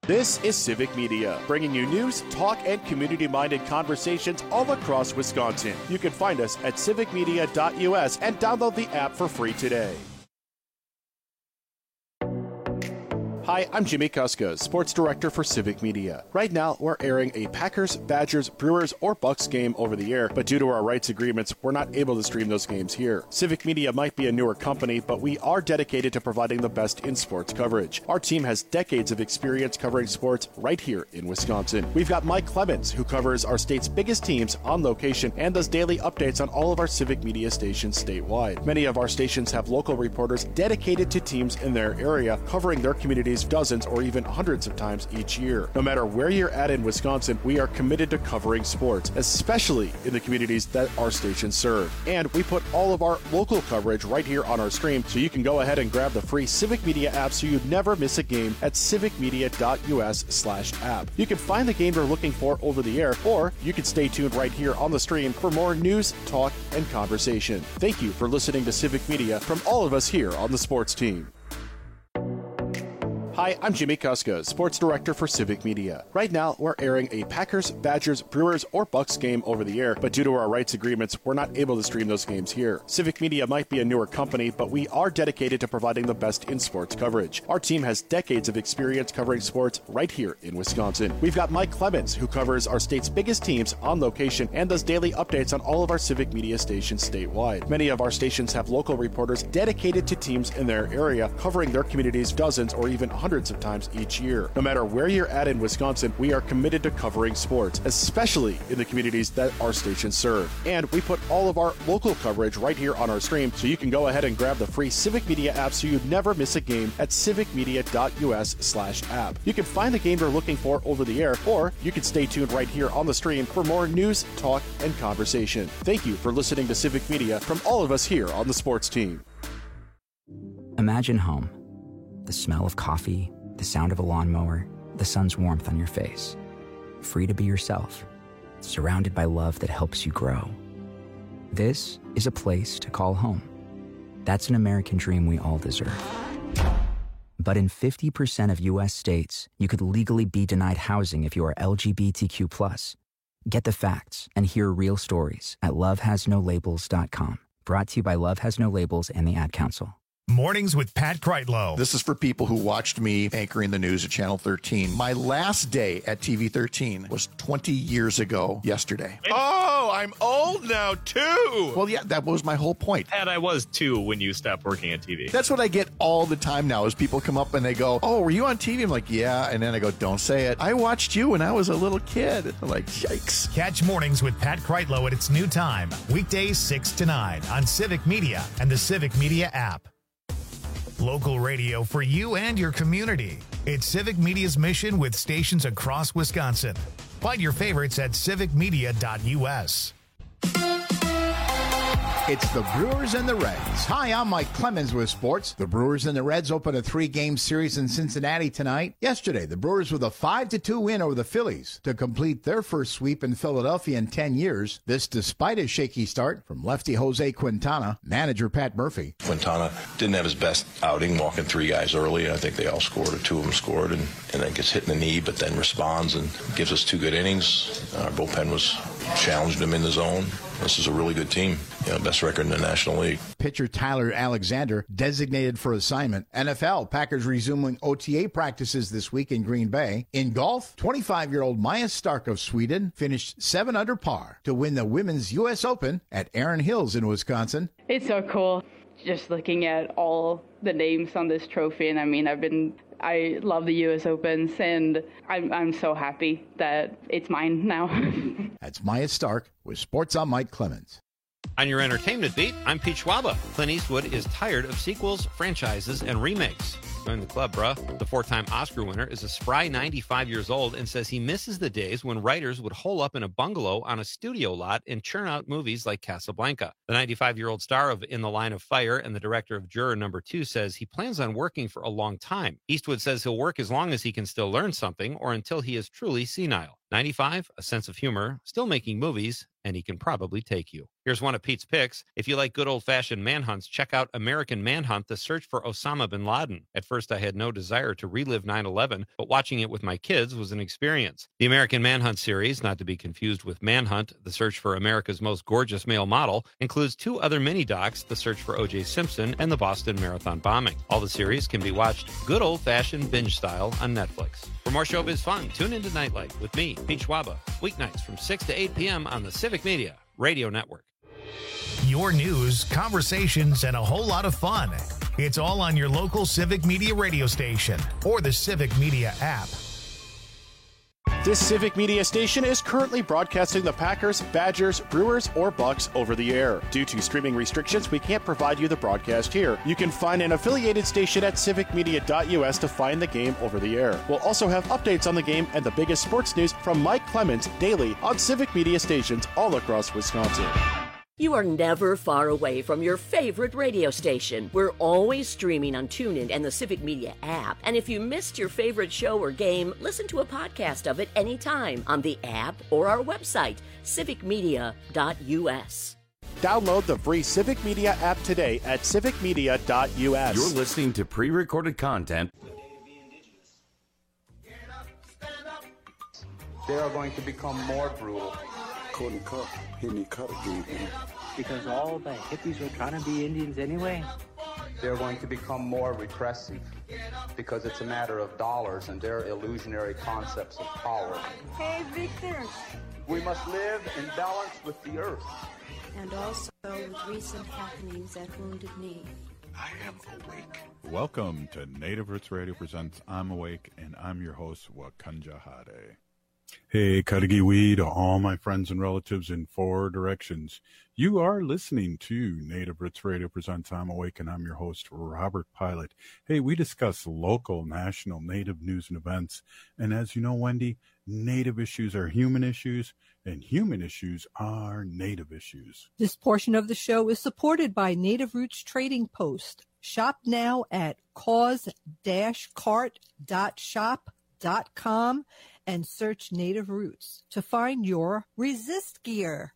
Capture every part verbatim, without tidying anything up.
This is Civic Media, bringing you news, talk, and community-minded conversations all across Wisconsin. You can find us at civic media dot U S and download the app for free today. Hi, I'm Jimmy Kuska, Sports Director for Civic Media. Right now, we're airing a Packers, Badgers, Brewers, or Bucks game over the air, but due to our rights agreements, we're not able to stream those games here. Civic Media might be a newer company, but we are dedicated to providing the best in sports coverage. Our team has decades of experience covering sports right here in Wisconsin. We've got Mike Clemens, who covers our state's biggest teams on location and does daily updates on all of our Civic Media stations statewide. Many of our stations have local reporters dedicated to teams in their area, covering their communities dozens or even hundreds of times each year. No matter where you're at in Wisconsin, we are committed to covering sports, especially in the communities that our stations serve. And we put all of our local coverage right here on our stream, so you can go ahead and grab the free Civic Media app so you never miss a game at civic media dot U S slash app. You can find the game you're looking for over the air, or you can stay tuned right here on the stream for more news, talk, and conversation. Thank you for listening to Civic Media from all of us here on the sports team. Hi, I'm Jimmy Kuska, Sports Director for Civic Media. Right now, we're airing a Packers, Badgers, Brewers, or Bucks game over the air, but due to our rights agreements, we're not able to stream those games here. Civic Media might be a newer company, but we are dedicated to providing the best in sports coverage. Our team has decades of experience covering sports right here in Wisconsin. We've got Mike Clemens, who covers our state's biggest teams on location and does daily updates on all of our Civic Media stations statewide. Many of our stations have local reporters dedicated to teams in their area, covering their communities dozens or even hundreds of times each year. No matter where you're at in Wisconsin, we are committed to covering sports, especially in the communities that our stations serve. And we put all of our local coverage right here on our stream, so you can go ahead and grab the free Civic Media app so you never miss a game at civic media dot U S slash app. You can find the game you're looking for over the air, or you can stay tuned right here on the stream for more news, talk, and conversation. Thank you for listening to Civic Media from all of us here on the sports team. Imagine home. The smell of coffee, the sound of a lawnmower, the sun's warmth on your face. Free to be yourself, surrounded by love that helps you grow. This is a place to call home. That's an American dream we all deserve. But in fifty percent of U S states, you could legally be denied housing if you are L G B T Q plus. Get the facts and hear real stories at love has no labels dot com. Brought to you by Love Has No Labels and the Ad Council. Mornings with Pat Kreitlow. This is for people who watched me anchoring the news at Channel thirteen. My last day at T V thirteen was twenty years ago yesterday. Oh, I'm old now, too. Well, yeah, that was my whole point. Pat, I was, too, when you stopped working at T V. That's what I get all the time now is people come up and they go, oh, were you on T V? I'm like, yeah. And then I go, don't say it. I watched you when I was a little kid. I'm like, yikes. Catch Mornings with Pat Kreitlow at its new time. Weekdays six to nine on Civic Media and the Civic Media app. Local radio for you and your community. It's Civic Media's mission with stations across Wisconsin. Find your favorites at civic media dot U S. It's the Brewers and the Reds. Hi, I'm Mike Clemens with sports. The Brewers and the Reds open a three-game series in Cincinnati tonight. Yesterday, the Brewers with a five to two win over the Phillies to complete their first sweep in Philadelphia in ten years. This despite a shaky start from lefty Jose Quintana, manager Pat Murphy. Quintana didn't have his best outing, walking three guys early, and I think they all scored, or two of them scored, and, and then gets hit in the knee, but then responds and gives us two good innings. Our bullpen was challenged him in the zone. This is a really good team. You know, best record in the National League. Pitcher Tyler Alexander designated for assignment. N F L, Packers resuming O T A practices this week in Green Bay. In golf, twenty-five-year-old Maya Stark of Sweden finished seven under par to win the Women's U S Open at Erin Hills in Wisconsin. It's so cool just looking at all the names on this trophy. And I mean, I've been I love the U S Opens, and I'm, I'm so happy that it's mine now. That's Maya Stark with Sports on Mike Clemens. On your entertainment beat, I'm Pete Schwaba. Clint Eastwood is tired of sequels, franchises, and remakes. Join the club, bruh. The four-time Oscar winner is a spry ninety-five years old and says he misses the days when writers would hole up in a bungalow on a studio lot and churn out movies like Casablanca. The ninety-five-year-old star of In the Line of Fire and the director of Juror Number Two says he plans on working for a long time. Eastwood says he'll work as long as he can still learn something or until he is truly senile. ninety-five, a sense of humor, still making movies, and he can probably take you. Here's one of Pete's picks. If you like good old-fashioned manhunts, check out American Manhunt, the search for Osama bin Laden. At first, I had no desire to relive nine eleven, but watching it with my kids was an experience. The American Manhunt series, not to be confused with Manhunt, the search for America's most gorgeous male model, includes two other mini-docs, the search for O J Simpson and the Boston Marathon bombing. All the series can be watched good old-fashioned binge style on Netflix. For more showbiz fun, tune into Nightlight with me, Pete Schwaba, weeknights from six to eight p.m. on the Civic Media Radio Network. Your news, conversations, and a whole lot of fun. It's all on your local Civic Media radio station or the Civic Media app. This Civic Media station is currently broadcasting the Packers, Badgers, Brewers, or Bucks over the air. Due to streaming restrictions, we can't provide you the broadcast here. You can find an affiliated station at civic media dot u s to find the game over the air. We'll also have updates on the game and the biggest sports news from Mike Clemens daily on Civic Media stations all across Wisconsin. You are never far away from your favorite radio station. We're always streaming on TuneIn and the Civic Media app. And if you missed your favorite show or game, listen to a podcast of it anytime on the app or our website, civic media dot u s. Download the free Civic Media app today at civic media dot u s. You're listening to pre-recorded content. They are going to become more brutal. Couldn't cut. He need cut again. Because all the hippies were trying to be Indians anyway. They're going to become more repressive because it's a matter of dollars and their illusionary concepts of power. Hey, Victor. We must live in balance with the earth. And also with recent happenings that wounded me. I am awake. Welcome to Native Roots Radio presents I'm Awake, and I'm your host, Wakanja Hade. Hey, Katagiwi, to all my friends and relatives in four directions. You are listening to Native Roots Radio presents I'm Awake, and I'm your host, Robert Pilot. Hey, we discuss local, national, Native news and events. And as you know, Wendy, Native issues are human issues, and human issues are Native issues. This portion of the show is supported by Native Roots Trading Post. Shop now at cause dash cart dot shop dot com and search Native Roots to find your resist gear.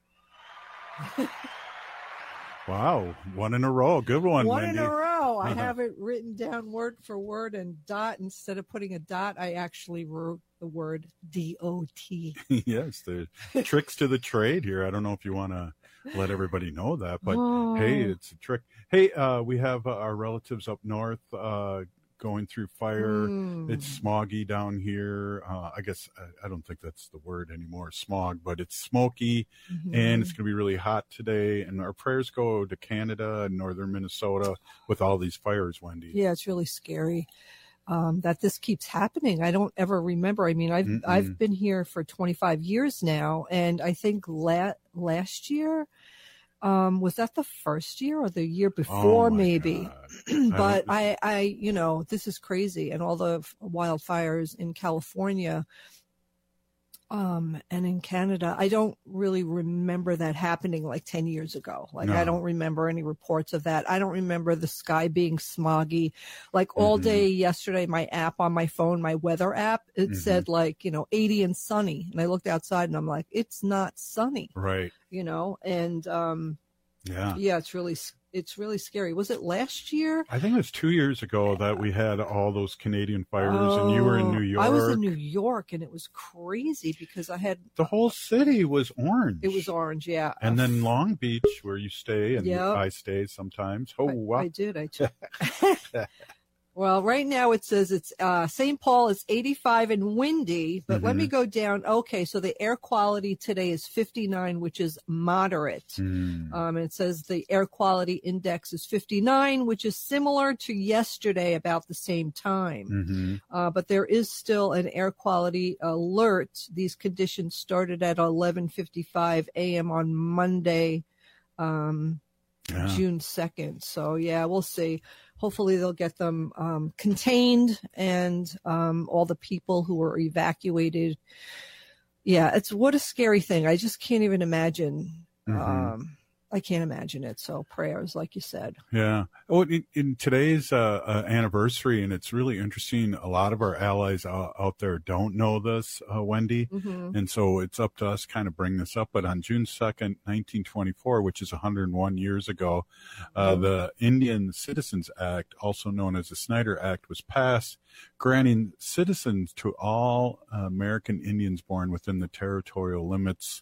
Wow, one in a row. Good one, One Wendy. in a row. I have it written down word for word, and dot, instead of putting a dot, I actually wrote the word D O T. Yes, the tricks to the trade here. I don't know if you want to let everybody know that, but oh. Hey, it's a trick. Hey, uh, we have uh, our relatives up north uh, going through fire. Mm. It's smoggy down here. Uh, I guess I, I don't think that's the word anymore, smog, but it's smoky, Mm-hmm. and it's going to be really hot today. And our prayers go to Canada and northern Minnesota with all these fires, Wendy. Yeah, it's really scary um, that this keeps happening. I don't ever remember. I mean, I've Mm-mm. I've been here for twenty-five years now, and I think la- last year, um, was that the first year or the year before, Oh, my maybe? God. But I I, I, you know, this is crazy. And all the f- wildfires in California um, and in Canada, I don't really remember that happening like ten years ago. Like, No. I don't remember any reports of that. I don't remember the sky being smoggy. Like all Mhm. day yesterday, my app on my phone, my weather app, it Mhm. said like, you know, eighty and sunny. And I looked outside and I'm like, it's not sunny, Right. you know? And, um, Yeah. yeah, it's really, it's really scary. Was it last year? I think it was two years ago that we had all those Canadian fires, and you were in New York. I was in New York, and it was crazy because I had The whole city was orange. it was orange, yeah. And then Long Beach, where you stay, and Yep. I stay sometimes. Oh, I, wow. I did. I took. Well, right now it says it's uh, Saint Paul is eighty-five and windy, but let me Mhm. go down. Okay, so the air quality today is fifty-nine, which is moderate. Mm. Um, it says the air quality index is fifty-nine, which is similar to yesterday about the same time. hmm Uh, but there is still an air quality alert. These conditions started at eleven fifty-five a.m. on Monday, um, Yeah. June second. So, yeah, we'll see. Hopefully they'll get them um, contained, and um, all the people who were evacuated. Yeah, it's what a scary thing. I just can't even imagine. Mhm. Um, I can't imagine it. So prayers, like you said. Yeah. Oh, in, in today's uh, uh, anniversary, and it's really interesting, a lot of our allies out, out there don't know this, uh, Wendy. Mm-hmm. And so it's up to us to kind of bring this up. But on June second, nineteen twenty-four, which is one hundred one years ago, uh, mm-hmm. the Indian Citizens Act, also known as the Snyder Act, was passed, granting citizens to all uh, American Indians born within the territorial limits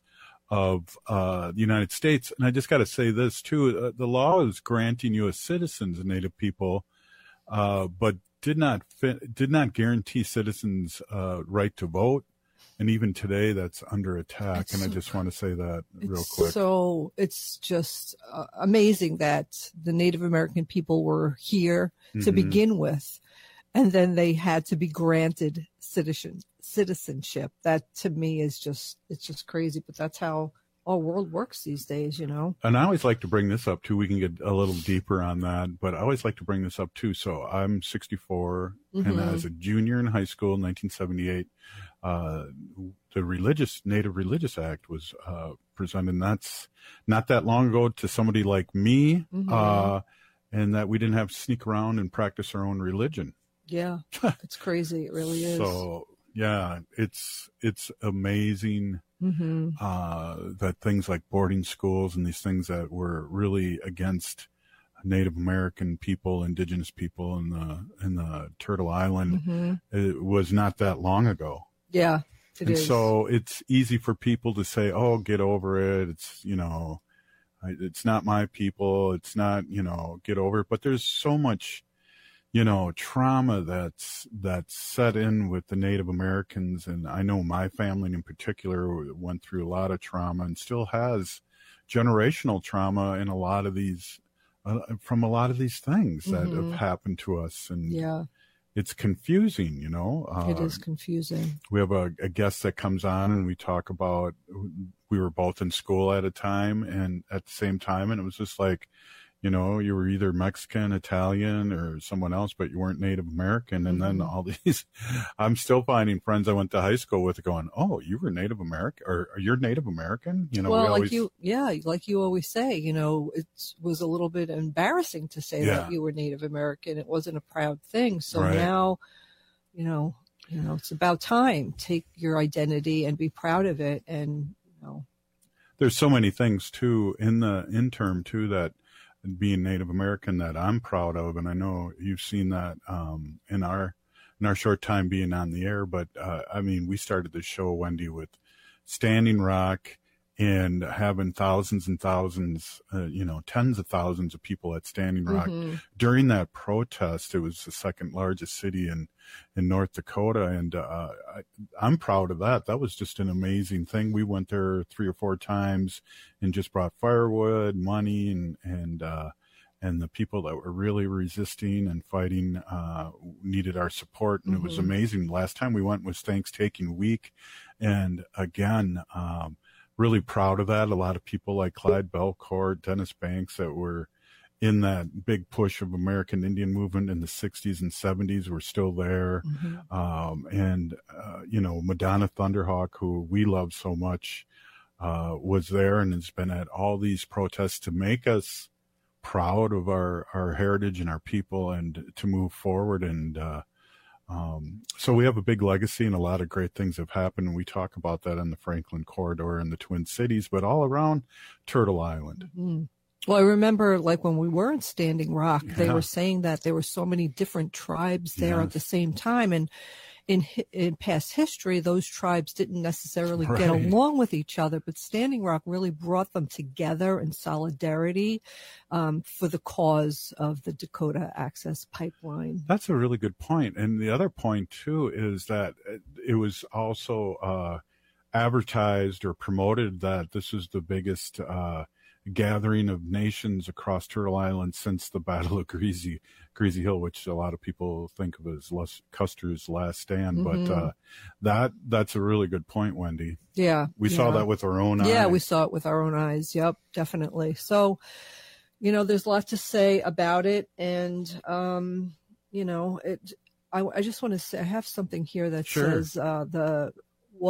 of uh, the United States. And I just got to say this, too. Uh, the law is granting U S citizens and Native people, uh, but did not fit, did not guarantee citizens' uh, right to vote. And even today, that's under attack. It's, and I just want to say that real quick. So it's just uh, amazing that the Native American people were here to mm-hmm. begin with, and then they had to be granted citizen citizenship. That to me is just, it's just crazy, but that's how our world works these days, you know? And I always like to bring this up too. We can get a little deeper on that, but I always like to bring this up too. So I'm sixty-four mm-hmm. and as a junior in high school in nineteen seventy-eight, uh, the Religious Native Religious Act was, uh, presented. And that's not that long ago to somebody like me, mm-hmm. uh, and that we didn't have to sneak around and practice our own religion. Yeah. It's crazy. It really is. So, yeah, it's it's amazing mm-hmm. uh, that things like boarding schools and these things that were really against Native American people, indigenous people in the in the Turtle Island, mm-hmm. it was not that long ago. Yeah, it and is. So it's easy for people to say, "Oh, get over it." It's you know, it's not my people. It's not you know, get over it. But there's so much. You know, trauma that's that's set in with the Native Americans, and I know my family in particular went through a lot of trauma and still has generational trauma in a lot of these uh, from a lot of these things that mm-hmm. have happened to us, and yeah, it's confusing. You know, uh, it is confusing. We have a, a guest that comes on, and we talk about we were both in school at a time and at the same time, and it was just like. You know, you were either Mexican, Italian, or someone else, but you weren't Native American. And mm-hmm. then all these, I'm still finding friends I went to high school with going, "Oh, you were Native American, or you're Native American." You know, well, we like always, you, yeah, like you always say, you know, it was a little bit embarrassing to say yeah. that you were Native American. It wasn't a proud thing. So right. now, you know, you know, it's about time. Take your identity and be proud of it. And you know, there's so many things too in the interim too that. Being Native American that I'm proud of, and I know you've seen that um, in our in our short time being on the air. But uh, I mean, we started the show, Wendy, with Standing Rock and having thousands and thousands, uh, you know, tens of thousands of people at Standing Rock mm-hmm. during that protest. It was the second largest city in in North Dakota, and uh, I, I'm proud of that. That was just an amazing thing. We went there three or four times and just brought firewood, money, and and uh, and the people that were really resisting and fighting uh, needed our support, and mm-hmm. it was amazing. Last time we went was Thanksgiving week, and again. Um, Really proud of that. A lot of people like Clyde Belcourt, Dennis Banks that were in that big push of American Indian movement in the sixties and seventies were still there. Mm-hmm. Um, and, uh, you know, Madonna Thunderhawk, who we love so much, uh, was there and has been at all these protests to make us proud of our, our heritage and our people and to move forward. And, uh, Um, so we have a big legacy and a lot of great things have happened. And we talk about that in the Franklin Corridor and the Twin Cities, but all around Turtle Island. Mm-hmm. Well, I remember like when we were in Standing Rock, yeah. they were saying that there were so many different tribes there yes. at the same time. And in in past history, those tribes didn't necessarily right. get along with each other, but Standing Rock really brought them together in solidarity um, for the cause of the Dakota Access Pipeline. That's a really good point. And the other point, too, is that it was also uh, advertised or promoted that this is the biggest uh, gathering of nations across Turtle Island since the Battle of Greasy Greasy Hill, which a lot of people think of as Les, Custer's last stand. Mm-hmm. But uh, that that's a really good point, Wendy. Yeah. We yeah. saw that with our own eyes. Yeah, we saw it with our own eyes. Yep, definitely. So, you know, there's a lot to say about it. And, um, you know, it. I, I just want to say, I have something here that sure. says uh, the what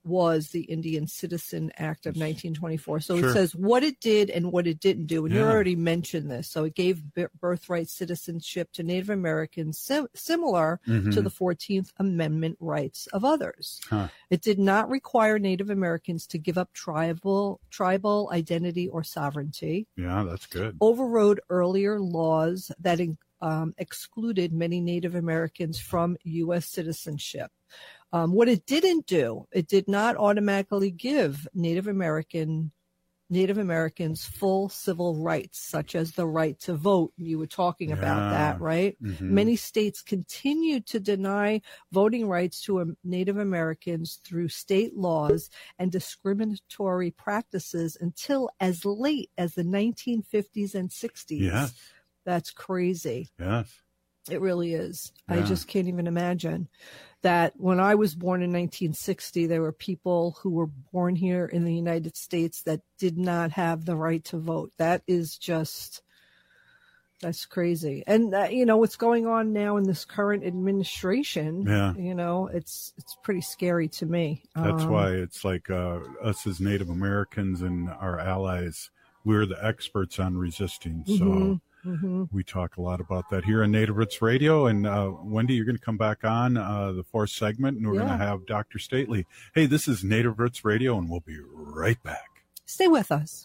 was the Indian Citizen Act of nineteen twenty-four. So Sure. it says what it did and what it didn't do. And you Yeah. already mentioned this. So it gave b- birthright citizenship to Native Americans, sim- similar Mhm. to the fourteenth Amendment rights of others. Huh. It did not require Native Americans to give up tribal tribal identity or sovereignty. Yeah, that's good. Overrode earlier laws that um, excluded many Native Americans from U S citizenship. Um, what it didn't do, it did not automatically give Native American Native Americans full civil rights, such as the right to vote. You were talking about Yeah. that, right? Mhm. Many states continued to deny voting rights to um, Native Americans through state laws and discriminatory practices until as late as the nineteen fifties and sixties. Yes. That's crazy. Yes. It really is. I Yeah. just can't even imagine that when I was born in nineteen sixty, there were people who were born here in the United States that did not have the right to vote. That is just, that's crazy. And, uh, you know, what's going on now in this current administration, Yeah. you know, it's, it's pretty scary to me. That's Um, why it's like uh, us as Native Americans and our allies, we're the experts on resisting. So Mhm, mhm. we talk a lot about that here on Native Roots Radio. And uh, Wendy, you're going to come back on uh, the fourth segment, and we're Yeah. going to have Doctor Stately. Hey, this is Native Roots Radio, and we'll be right back. Stay with us.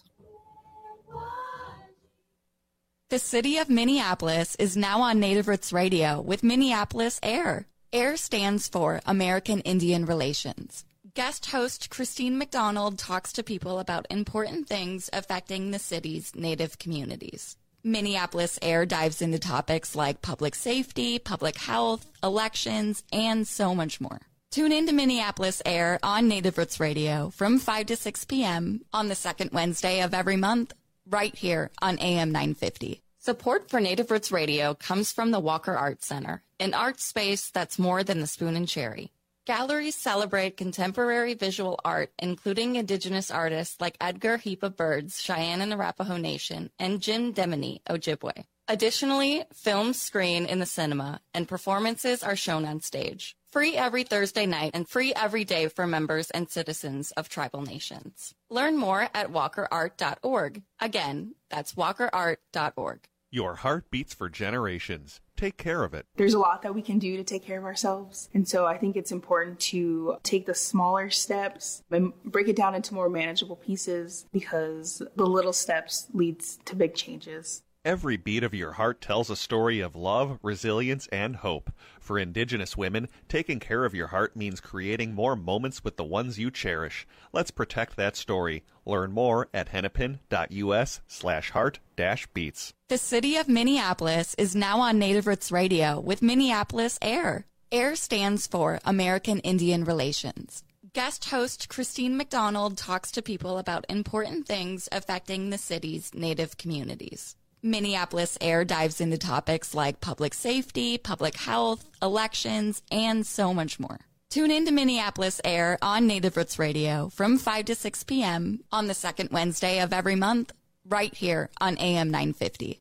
The city of Minneapolis is now on Native Roots Radio with Minneapolis AIR. AIR stands for American Indian Relations. Guest host Christine McDonald talks to people about important things affecting the city's Native communities. Minneapolis AIR dives into topics like public safety, public health, elections, and so much more. Tune in to Minneapolis AIR on Native Roots Radio from five to six p.m. on the second Wednesday of every month, right here on A M nine fifty. Support for Native Roots Radio comes from the Walker Arts Center, an art space that's more than the spoon and cherry. Galleries celebrate contemporary visual art, including Indigenous artists like Edgar Heap of Birds, Cheyenne and Arapaho Nation, and Jim Demini, Ojibwe. Additionally, films screen in the cinema, and performances are shown on stage. Free every Thursday night and free every day for members and citizens of tribal nations. Learn more at walker art dot org. Again, that's walker art dot org. Your heart beats for generations. Take care of it. There's a lot that we can do to take care of ourselves. And so I think it's important to take the smaller steps and break it down into more manageable pieces, because the little steps leads to big changes. Every beat of your heart tells a story of love, resilience, and hope. For Indigenous women, taking care of your heart means creating more moments with the ones you cherish. Let's protect that story. Learn more at hennepin.us slash heart dash beats. The city of Minneapolis is now on Native Roots Radio with Minneapolis AIR. AIR stands for American Indian Relations. Guest host Christine McDonald talks to people about important things affecting the city's Native communities. Minneapolis AIR dives into topics like public safety, public health, elections, and so much more. Tune in to Minneapolis AIR on Native Roots Radio from five to six p.m. on the second Wednesday of every month, right here on A M nine fifty.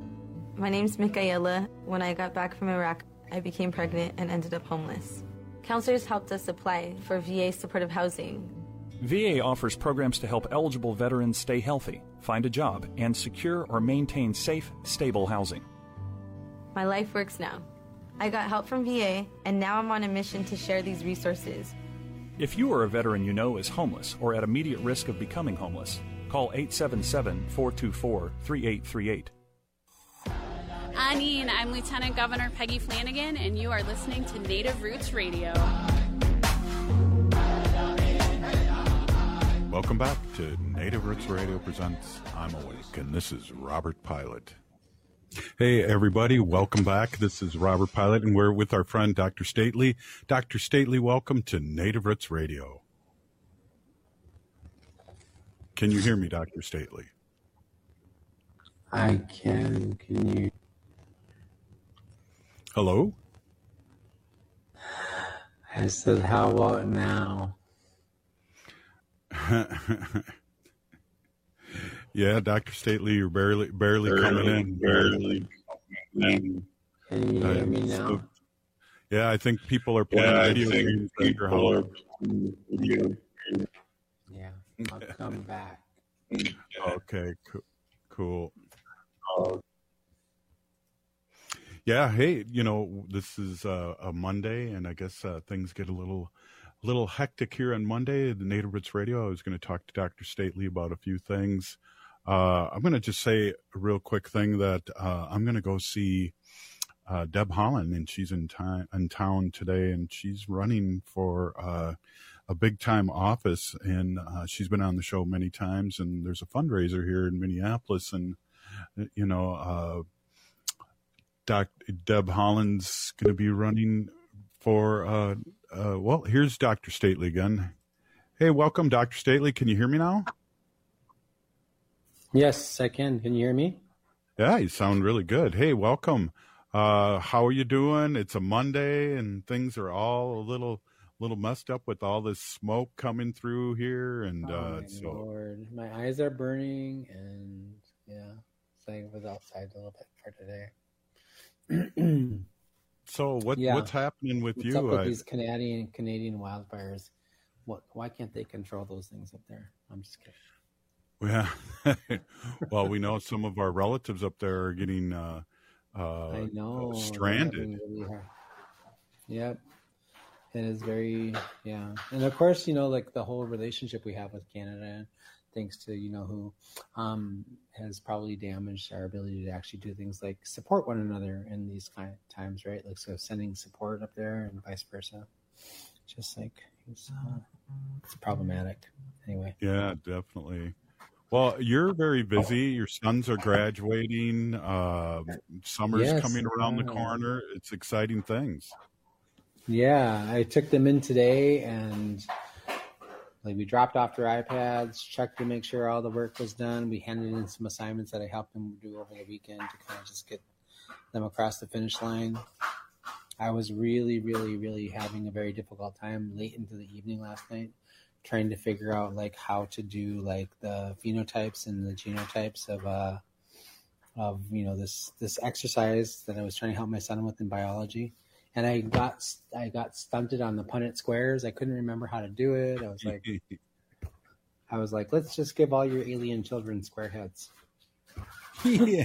My name's Michaela. When I got back from Iraq, I became pregnant and ended up homeless. Counselors helped us apply for V A supportive housing. V A offers programs to help eligible veterans stay healthy, find a job, and secure or maintain safe, stable housing. My life works now. I got help from V A, and now I'm on a mission to share these resources. If you or a veteran you know is homeless or at immediate risk of becoming homeless, call eight seven seven, four two four, three eight three eight. Anine, I'm Lieutenant Governor Peggy Flanagan, and you are listening to Native Roots Radio. Welcome back to Native Roots Radio presents I'm Awake, and this is Robert Pilot. Hey, everybody, welcome back. This is Robert Pilot, and we're with our friend Doctor Stately. Doctor Stately, welcome to Native Roots Radio. Can you hear me, Doctor Stately? I can. Can you? Hello? I said, how about now? Yeah, Doctor Stately, you're barely barely, barely coming in. Barely coming in. Can you hear me now? So, yeah, I think people are playing yeah, video I think games. People are playing video Yeah, I'll come back. Okay, co- cool. Yeah, hey, you know, this is uh, a Monday, and I guess uh, things get a little a little hectic here on Monday. The Native Roots Radio, I was going to talk to Doctor Stately about a few things. Uh, I'm going to just say a real quick thing that uh, I'm going to go see uh, Deb Holland, and she's in, time, in town today, and she's running for uh, a big-time office, and uh, she's been on the show many times, and there's a fundraiser here in Minneapolis, and, you know, uh, Doc, Deb Holland's going to be running for, uh, uh, well, here's Doctor Stately again. Hey, welcome, Doctor Stately. Can you hear me now? Yes, I can. Can you hear me? Yeah, you sound really good. Hey, welcome. Uh, how are you doing? It's a Monday, and things are all a little little messed up with all this smoke coming through here. And oh, uh, my so, Lord. My eyes are burning, and yeah, so I was outside a little bit for today. So what yeah. what's happening with what's you? Up with I, these Canadian Canadian wildfires? What? Why can't they control those things up there? I'm just kidding. Yeah. Well, we know some of our relatives up there are getting uh, uh, I know stranded. Really hard. Yep. It is very yeah, and of course, you know, like the whole relationship we have with Canada, thanks to you know who, um, has probably damaged our ability to actually do things like support one another in these kind of times, right? Like so, sending support up there and vice versa. Just like it's, uh, it's problematic. Anyway. Yeah, definitely. Well, you're very busy. Your sons are graduating. Uh, summer's Yes, coming around the yeah. corner. It's exciting things. Yeah, I took them in today, and like we dropped off their iPads, checked to make sure all the work was done. We handed in some assignments that I helped them do over the weekend to kind of just get them across the finish line. I was really, really, really having a very difficult time late into the evening last night, trying to figure out like how to do like the phenotypes and the genotypes of uh of you know this this exercise that I was trying to help my son with in biology. And I got I got stunted on the Punnett squares. I couldn't remember how to do it. I was like, I was like, let's just give all your alien children square heads. Yeah.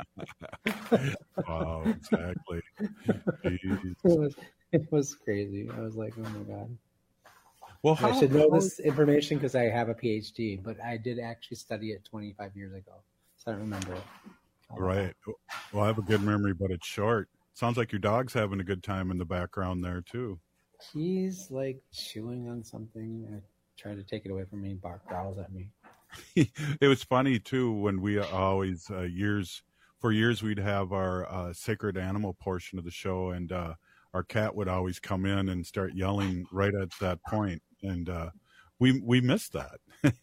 Wow, exactly. It was, it was crazy. I was like, oh my god. Well, how, I should know how, this information because I have a P H D, but I did actually study it twenty-five years ago, so I don't remember it. Right. Well, I have a good memory, but it's short. Sounds like your dog's having a good time in the background there too. He's like chewing on something. I tried to take it away from me. Bark growls at me. It was funny too when we always uh, years for years we'd have our uh, sacred animal portion of the show, and uh, our cat would always come in and start yelling right at that point, and uh, we we missed that.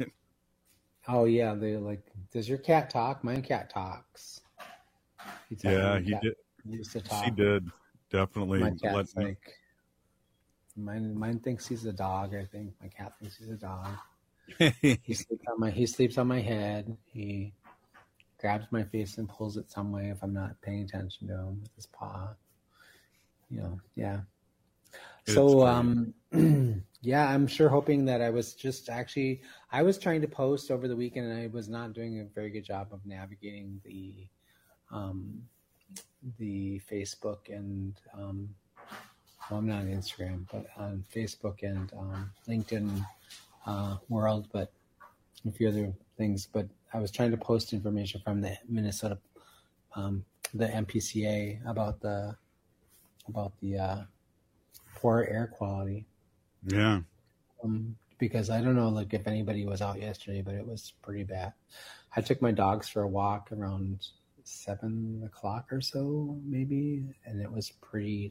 Oh yeah, they like. Does your cat talk? My cat talks. He yeah, he did. He used to talk. He did definitely. My cat's let like. Mine, mine thinks he's a dog. I think my cat thinks he's a dog. he sleeps on my. He sleeps on my head. He grabs my face and pulls it some way if I'm not paying attention to him with his paw. You know, yeah. It's so, great. um, yeah, I'm sure hoping that I was just actually. I was trying to post over the weekend, and I was not doing a very good job of navigating the, um, the Facebook and. Um, Well, I'm not on Instagram, but on Facebook and um, LinkedIn uh, world, but a few other things. But I was trying to post information from the Minnesota, um, the M P C A about the about the uh, poor air quality. Yeah. Um, because I don't know, like if anybody was out yesterday, but it was pretty bad. I took my dogs for a walk around seven o'clock or so, maybe, and it was pretty.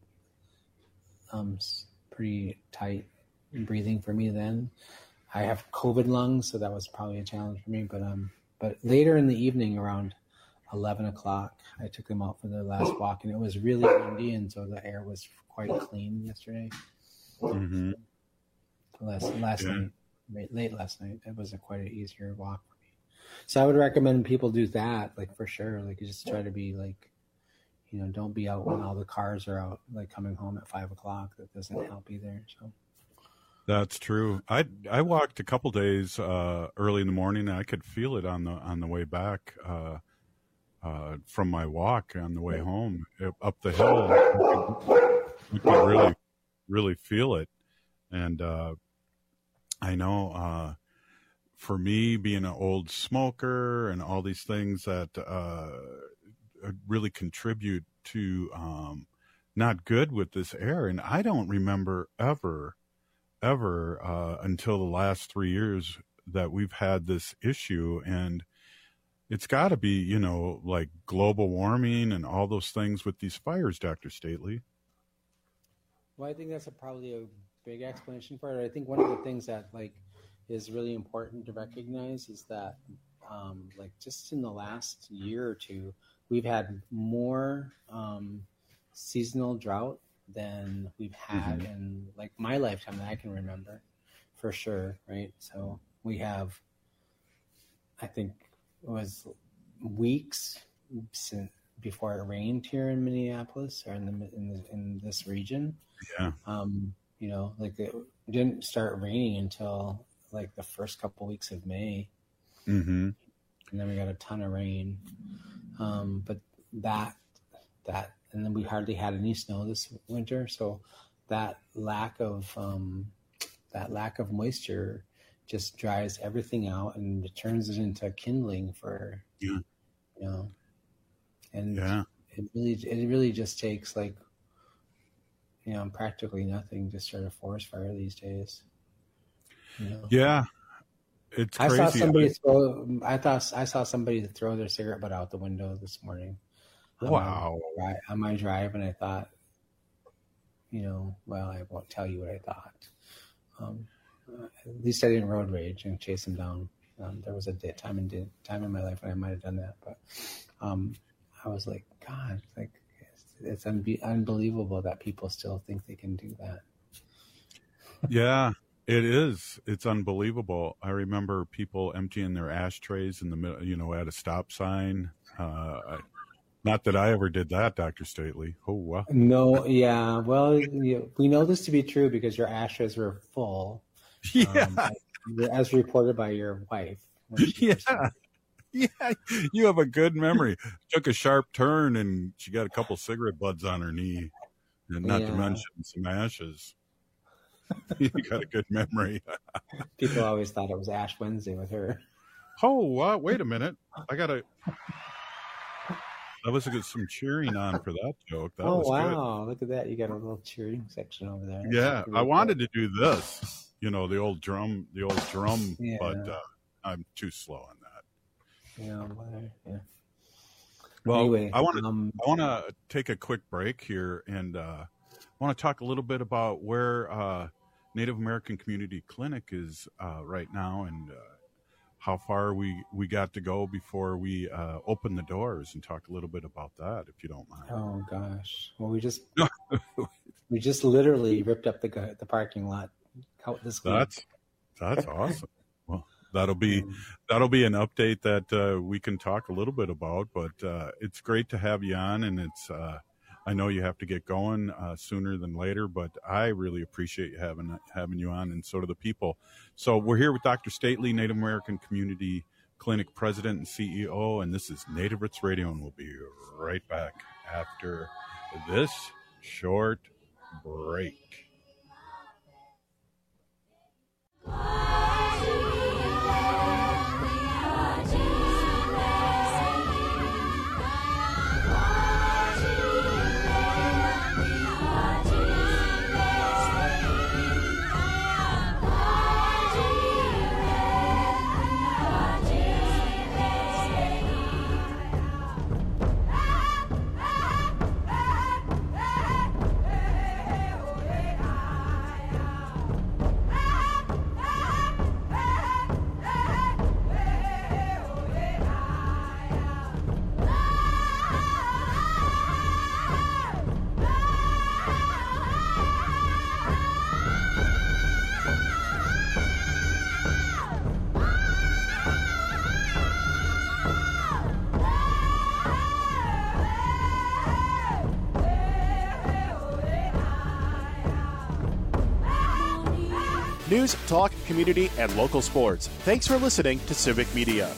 Um, pretty tight breathing for me then. I have COVID lungs, so that was probably a challenge for me. But um, but later in the evening, around eleven o'clock, I took them out for their last walk, and it was really windy, and so the air was quite clean yesterday. Mm-hmm. Last last Yeah. night, late, late last night, it was a quite an easier walk for me. So I would recommend people do that, like for sure. Like you just try to be like. You know, don't be out when all the cars are out, like coming home at five o'clock. That doesn't help either. So, That's true. I I walked a couple days uh, early in the morning, and I could feel it on the on the way back uh, uh, from my walk on the way home up the hill. You could, could really really feel it, and uh, I know uh, for me, being an old smoker and all these things that uh, really contribute to um, not good with this air, and I don't remember ever. ever uh, until the last three years that we've had this issue. And it's got to be, you know, like global warming and all those things with these fires, Doctor Stately. Well, I think that's a, probably a big explanation for it. I think one of the things that like is really important to recognize is that um, like just in the last year or two, we've had more um, seasonal drought than we've had mm-hmm. in like my lifetime that I can remember, for sure, right? So we have, I think, it was weeks since before it rained here in Minneapolis or in the in, the, in this region. Yeah. Um, you know, like it didn't start raining until like the first couple weeks of May, mm-hmm. and then we got a ton of rain. Um, but that that. And then we hardly had any snow this winter, so that lack of um, that lack of moisture just dries everything out and it turns it into kindling for, yeah. you know, and yeah. it really it really just takes like, you know, practically nothing to start a forest fire these days. You know? Yeah, it's I crazy. saw somebody throw. I thought I saw somebody throw their cigarette butt out the window this morning. Wow. On my, on my drive, and I thought, you know, well, I won't tell you what I thought. Um, uh, at least I didn't road rage and chase him down. Um, there was a day, time in time in my life when I might have done that, but um, I was like, God, like it's, it's un- unbelievable that people still think they can do that. Yeah, it is. It's unbelievable. I remember people emptying their ashtrays in the middle, you know, at a stop sign. Uh, Not that I ever did that, Doctor Stately. Oh, wow. No, yeah. Well, you, we know this to be true because your ashtrays were full. Yeah. Um, as, as reported by your wife. Yeah. Yeah. You have a good memory. Took a sharp turn and she got a couple cigarette butts on her knee. And not yeah. to mention some ashes. You got a good memory. People always thought it was Ash Wednesday with her. Oh, uh, wait a minute. I got to... That was a good, some cheering on for that joke. That oh, was wow. good. Look at that. You got a little cheering section over there. Yeah. I wanted to do this, you know, the old drum, the old drum, yeah. but uh, I'm too slow on that. Yeah. Well, yeah. Well, anyway, I want to, um, I want to take a quick break here and uh, I want to talk a little bit about where uh, Native American Community Clinic is uh, right now and uh, how far we, we got to go before we uh, open the doors and talk a little bit about that, if you don't mind. Oh gosh. Well, we just, we just literally ripped up the the parking lot out this week. That's, that's awesome. Well, that'll be, that'll be an update that uh, we can talk a little bit about, but uh, it's great to have you on and it's, uh, I know you have to get going uh, sooner than later, but I really appreciate you having having you on, and so do the people. So we're here with Doctor Stately, Native American Community Clinic President and C E O, and this is Native Roots Radio, and we'll be right back after this short break. News, talk, community, and local sports. Thanks for listening to Civic Media.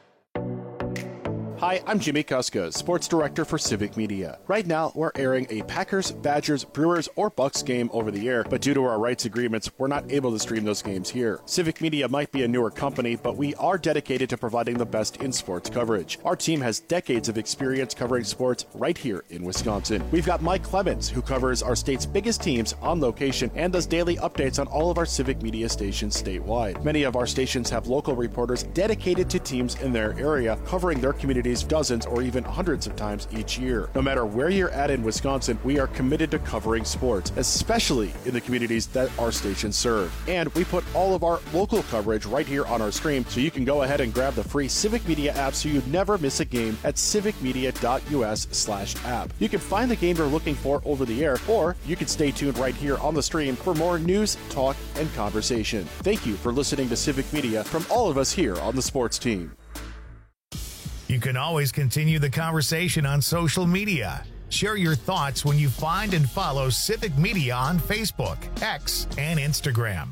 Hi, I'm Jimmy Kuska, Sports Director for Civic Media. Right now, we're airing a Packers, Badgers, Brewers, or Bucks game over the air, but due to our rights agreements, we're not able to stream those games here. Civic Media might be a newer company, but we are dedicated to providing the best in sports coverage. Our team has decades of experience covering sports right here in Wisconsin. We've got Mike Clemens, who covers our state's biggest teams on location and does daily updates on all of our Civic Media stations statewide. Many of our stations have local reporters dedicated to teams in their area, covering their communities dozens or even hundreds of times each year. No matter where you're at in Wisconsin, we are committed to covering sports, especially in the communities that our stations serve. And we put all of our local coverage right here on our stream, so you can go ahead and grab the free Civic Media app so you never miss a game at civicmedia.us slash app. You can find the game you're looking for over the air, or you can stay tuned right here on the stream for more news, talk, and conversation. Thank you for listening to Civic Media from all of us here on the sports team. You can always continue the conversation on social media. Share your thoughts when you find and follow Civic Media on Facebook, X, and Instagram.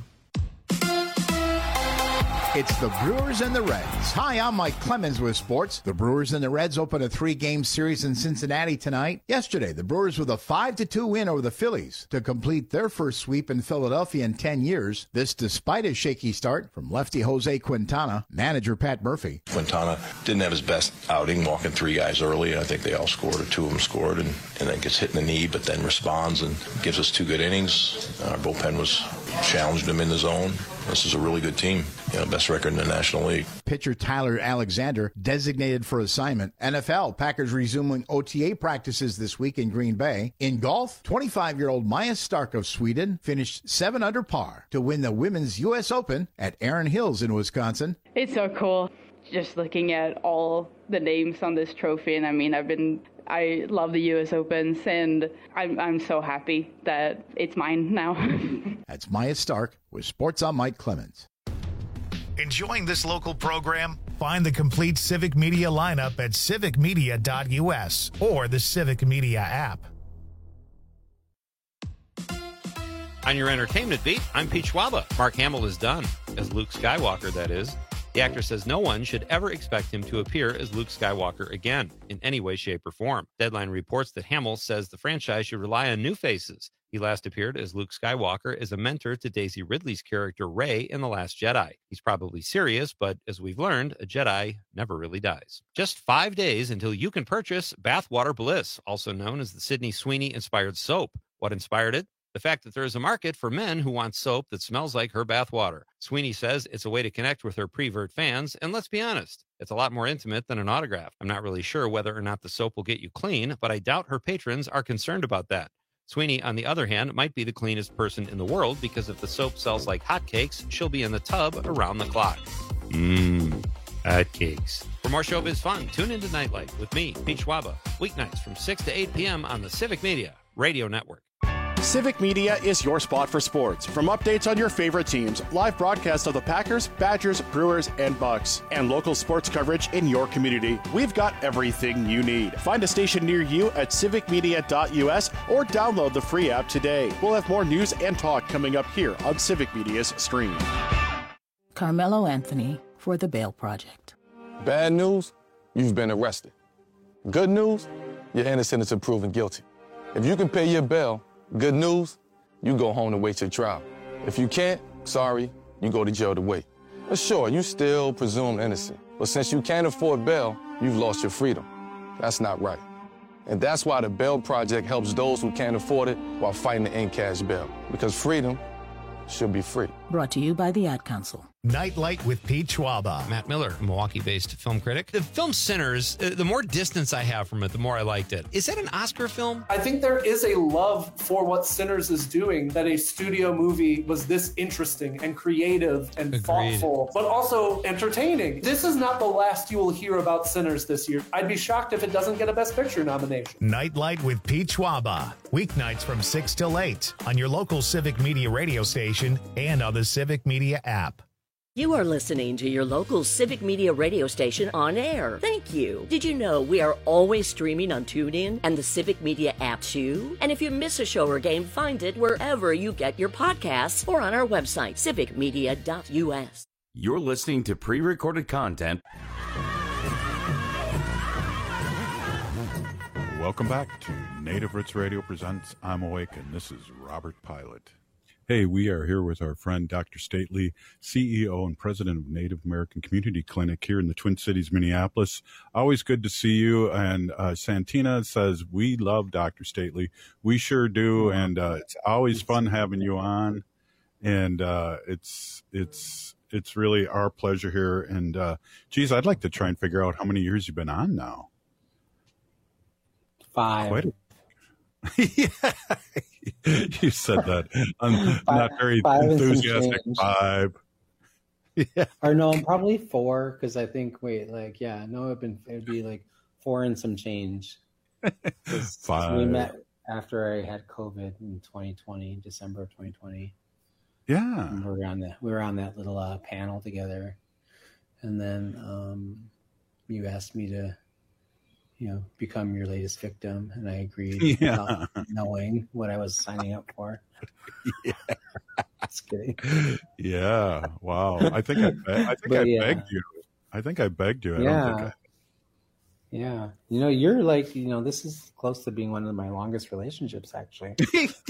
It's the Brewers and the Reds. Hi, I'm Mike Clemens with sports. The Brewers and the Reds open a three-game series in Cincinnati tonight. Yesterday, the Brewers with a five to two win over the Phillies to complete their first sweep in Philadelphia in ten years. This despite a shaky start from lefty Jose Quintana, manager Pat Murphy. Quintana didn't have his best outing, walking three guys early. I think they all scored, or two of them scored, and, and then gets hit in the knee, but then responds and gives us two good innings. Our bullpen was challenged him in the zone. This is a really good team. You know, best record in the National League. Pitcher Tyler Alexander designated for assignment. N F L, Packers resuming O T A practices this week in Green Bay. In golf, twenty-five-year-old Maya Stark of Sweden finished seven under par to win the Women's U S Open at Erin Hills in Wisconsin. It's so cool just looking at all the names on this trophy. And I mean, I've been... I love the U S Opens, and I'm, I'm so happy that it's mine now. That's Maya Stark with Sports on Mike Clemens. Enjoying this local program? Find the complete Civic Media lineup at civic media dot u s or the Civic Media app. On your entertainment beat, I'm Pete Schwaba. Mark Hamill is done, as Luke Skywalker, that is. The actor says no one should ever expect him to appear as Luke Skywalker again, in any way, shape, or form. Deadline reports that Hamill says the franchise should rely on new faces. He last appeared as Luke Skywalker as a mentor to Daisy Ridley's character Rey in The Last Jedi. He's probably serious, but as we've learned, a Jedi never really dies. Just five days until you can purchase Bathwater Bliss, also known as the Sydney Sweeney-inspired soap. What inspired it? The fact that there is a market for men who want soap that smells like her bathwater. Sweeney says it's a way to connect with her prevert fans, and let's be honest, it's a lot more intimate than an autograph. I'm not really sure whether or not the soap will get you clean, but I doubt her patrons are concerned about that. Sweeney, on the other hand, might be the cleanest person in the world because if the soap sells like hotcakes, she'll be in the tub around the clock. Mmm, hotcakes. For more showbiz fun, tune into Nightlight with me, Pete Schwaba, weeknights from six to eight p.m. on the Civic Media Radio Network. Civic Media is your spot for sports. From updates on your favorite teams, live broadcasts of the Packers, Badgers, Brewers, and Bucks, and local sports coverage in your community, we've got everything you need. Find a station near you at civic media dot u s or download the free app today. We'll have more news and talk coming up here on Civic Media's stream. Carmelo Anthony for the Bail Project. Bad news, you've been arrested. Good news, you're innocent until proven guilty. If you can pay your bail, good news, you go home to wait your trial. If you can't, sorry, you go to jail to wait. But sure, you still presumed innocent. But since you can't afford bail, you've lost your freedom. That's not right. And that's why the Bail Project helps those who can't afford it while fighting to end cash bail. Because freedom should be free. Brought to you by the Ad Council. Nightlight with Pete Schwaba. Matt Miller, a Milwaukee-based film critic. The film Sinners, uh, the more distance I have from it, the more I liked it. Is that an Oscar film? I think there is a love for what Sinners is doing, that a studio movie was this interesting and creative and Agreed. thoughtful, but also entertaining. This is not the last you will hear about Sinners this year. I'd be shocked if it doesn't get a Best Picture nomination. Nightlight with Pete Schwaba. Weeknights from six till eight on your local Civic Media radio station and on the Civic Media app. You are listening to your local Civic Media radio station on air. Thank you. Did you know we are always streaming on TuneIn and the Civic Media app too? And if you miss a show or game, find it wherever you get your podcasts or on our website, civic media dot u s. You're listening to pre-recorded content. Welcome back to Native Roots Radio presents I'm Awake, and this is Robert Pilot. Hey, we are here with our friend Doctor Stately, C E O and President of Native American Community Clinic here in the Twin Cities, Minneapolis. Always good to see you. And uh, Santina says, we love Doctor Stately. We sure do. And uh, it's always fun having you on. And uh, it's it's it's really our pleasure here. And, uh, geez, I'd like to try and figure out how many years you've been on now. Five. Quite a- yeah. You said that. I'm five, not very enthusiastic. Five. Yeah. Or no, probably four, because I think, wait, like, yeah, no, it'd been, it'd be like four and some change. Five. We met after I had COVID in twenty twenty, December of twenty twenty. Yeah. And we were on that, we were on that little uh, panel together. And then um, you asked me to, you know, become your latest victim, and I agreed, yeah. without knowing what I was signing up for. Yeah. Just kidding. Yeah. Wow. I think I, be- I think But I yeah. begged you. I think I begged you. I Yeah. don't think I. Yeah. You know, you're like, you know, this is close to being one of my longest relationships, actually.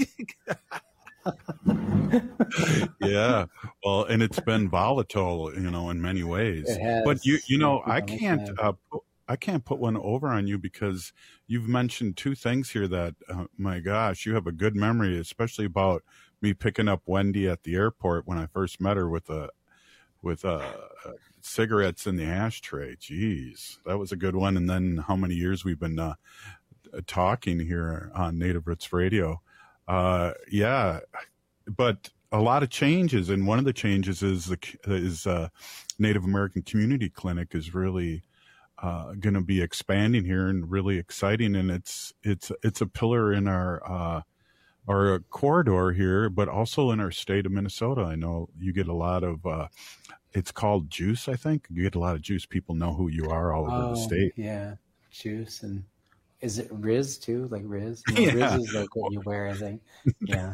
Yeah. Well, and it's been volatile, you know, in many ways. It has. But you, you know, I It can't. has. Uh, put, I can't put one over on you because you've mentioned two things here that, uh, my gosh, you have a good memory, especially about me picking up Wendy at the airport when I first met her with a with uh, uh, cigarettes in the ashtray. Jeez, that was a good one. And then how many years we've been uh, talking here on Native Roots Radio. Uh, yeah, but a lot of changes, and one of the changes is the is uh, Native American Community Clinic is really uh, going to be expanding here and really exciting, and it's it's it's a pillar in our uh, our corridor here, but also in our state of Minnesota. I know you get a lot of. Uh, it's called Juice, I think. You get a lot of Juice. People know who you are all over Oh, the state. yeah. Juice. And is it Riz too? Like Riz? No, Yeah. Riz is like what you wear, I think. Yeah.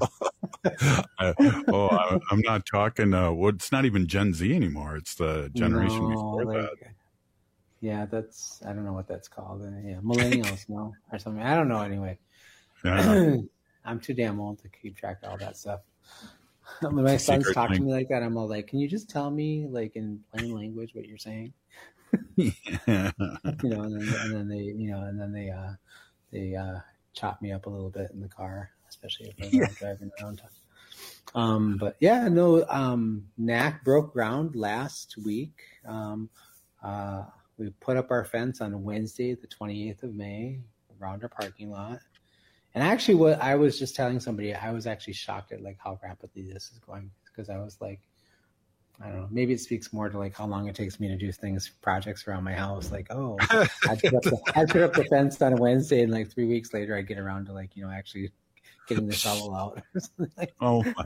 I, oh, I, I'm not talking. Uh, well, it's not even Gen Z anymore. It's the generation No, before like, that. Yeah, that's, I don't know what that's called. Uh, Yeah, millennials, no, or something. I don't know anyway. Yeah. I'm too damn old to keep track of all that stuff. When my It's a sons secret talk to thing. me like that, I'm all like, can you just tell me, like, in plain language what you're saying? Yeah. You know, and then, and then they, you know, and then they, uh, they uh, chop me up a little bit in the car, especially if I'm Yeah. driving around. Um, but yeah, no, um, N A C broke ground last week. Um, uh, we put up our fence on Wednesday, the twenty-eighth of May, around our parking lot. And actually, what I was just telling somebody, I was actually shocked at like how rapidly this is going, because I was like, I don't know, maybe it speaks more to like how long it takes me to do things, projects around my house. Like, oh, I put up the, I put up the fence on a Wednesday, and like three weeks later, I get around to like, you know, actually getting the shovel out. Like, Oh my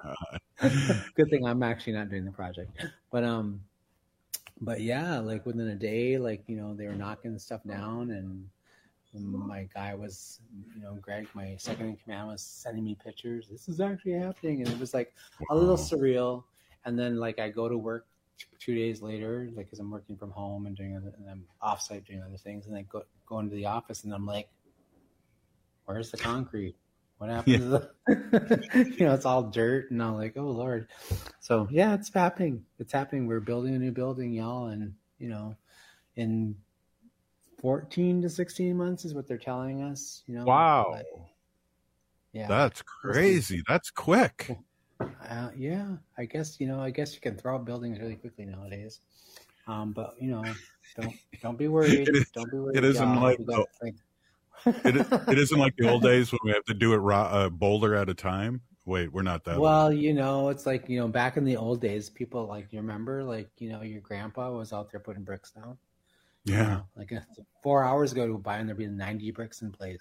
God. good thing I'm actually not doing the project. But um, but yeah, like within a day, like, you know, they were knocking stuff down, and my guy was, you know, Greg, my second in command, was sending me pictures. This is actually happening, and it was like a little surreal. And then like I go to work t- two days later, like because I'm working from home and doing other, and I'm offsite doing other things, and I go go into the office, and I'm like, where's the concrete? What happened to the, you know, it's all dirt, and I'm like, oh Lord. So yeah, it's happening. It's happening. We're building a new building, y'all, and you know, in fourteen to sixteen months is what they're telling us. You know. Wow. But, yeah. That's crazy. That's quick. Uh, yeah, I guess, you know, I guess you can throw up buildings really quickly nowadays. Um, but you know, don't don't be worried. It is- don't be worried. it isn't y'all. like We got, the- like, It, it isn't like the old days when we have to do it ro- a boulder at a time. Wait, we're not that. well, you know, it's like, you know, back in the old days, people like, you remember, like, you know, your grandpa was out there putting bricks down. You Yeah. know, like uh, four hours ago to buy, and there'd be ninety bricks in place.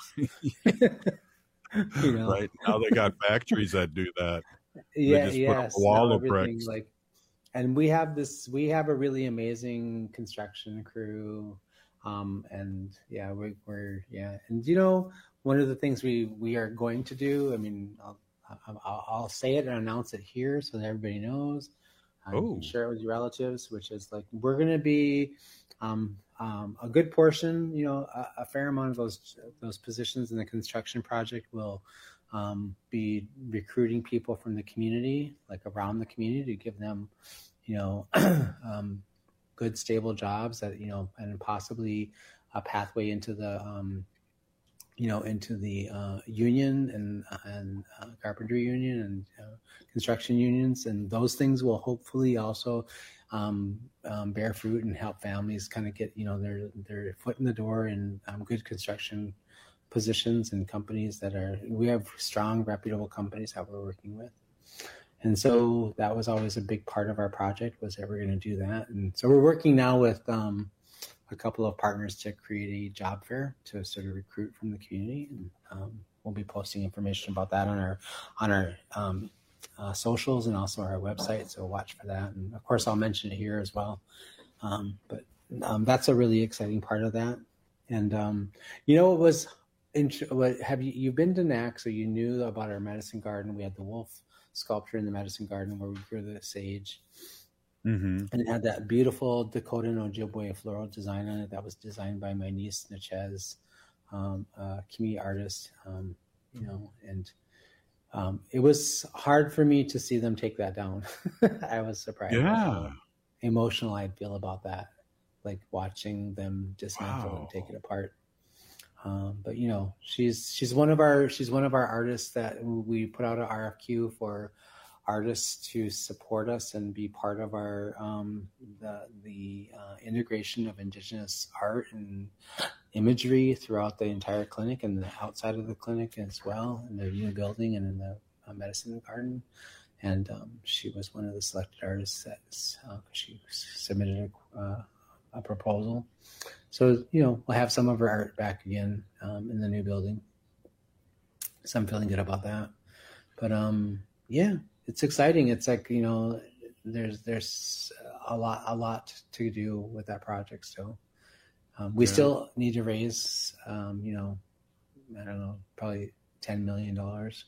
You know? Right now they got factories that do that. They Yeah, just put yeah. up a wall now of everything, bricks. like and we have this, we have a really amazing construction crew. Um, and yeah, we, we're, yeah. And you know, one of the things we, we are going to do, I mean, I'll, I'll, I'll say it and announce it here so that everybody knows. Um, you can share it with your relatives, which is like, we're going to be, um, um, a good portion, you know, a, a fair amount of those, those positions in the construction project will, um, be recruiting people from the community, like around the community, to give them, you know, um, good stable jobs that, you know, and possibly a pathway into the, um, you know, into the uh, union and and uh, carpentry union and uh, construction unions, and those things will hopefully also um, um, bear fruit and help families kind of get, you know, their their foot in the door in um, good construction positions and companies that are. We have strong, reputable companies that we're working with, and so that was always a big part of our project, was that we're going to do that. And so we're working now with Um, a couple of partners to create a job fair to sort of recruit from the community, and um, we'll be posting information about that on our on our um, uh, socials and also our website. So watch for that, and of course I'll mention it here as well. Um, but um, that's a really exciting part of that. And um, you know, it was. What have you? You've been to N A C, so you knew about our medicine garden. We had the wolf sculpture in the medicine garden where we grew the sage. Mm-hmm. And it had that beautiful Dakota and Ojibwe floral design on it that was designed by my niece, Natchez, um, a community artist, um, you know, and um, it was hard for me to see them take that down. I was surprised. Yeah. How emotional I'd feel about that, like watching them dismantle wow. and take it apart. Um, but you know, she's she's one of our she's one of our artists that we put out an R F Q for artists to support us and be part of our um, the the uh, integration of Indigenous art and imagery throughout the entire clinic and the outside of the clinic as well, in the new building and in the uh, medicine garden. And um, she was one of the selected artists that uh, she submitted a, uh, a proposal. So, you know, we'll have some of her art back again um, in the new building. So I'm feeling good about that. But um, yeah. It's exciting. It's like, you know, there's there's a lot a lot to do with that project still. Um, we yeah. still need to raise, um, you know, I don't know, probably ten million dollars.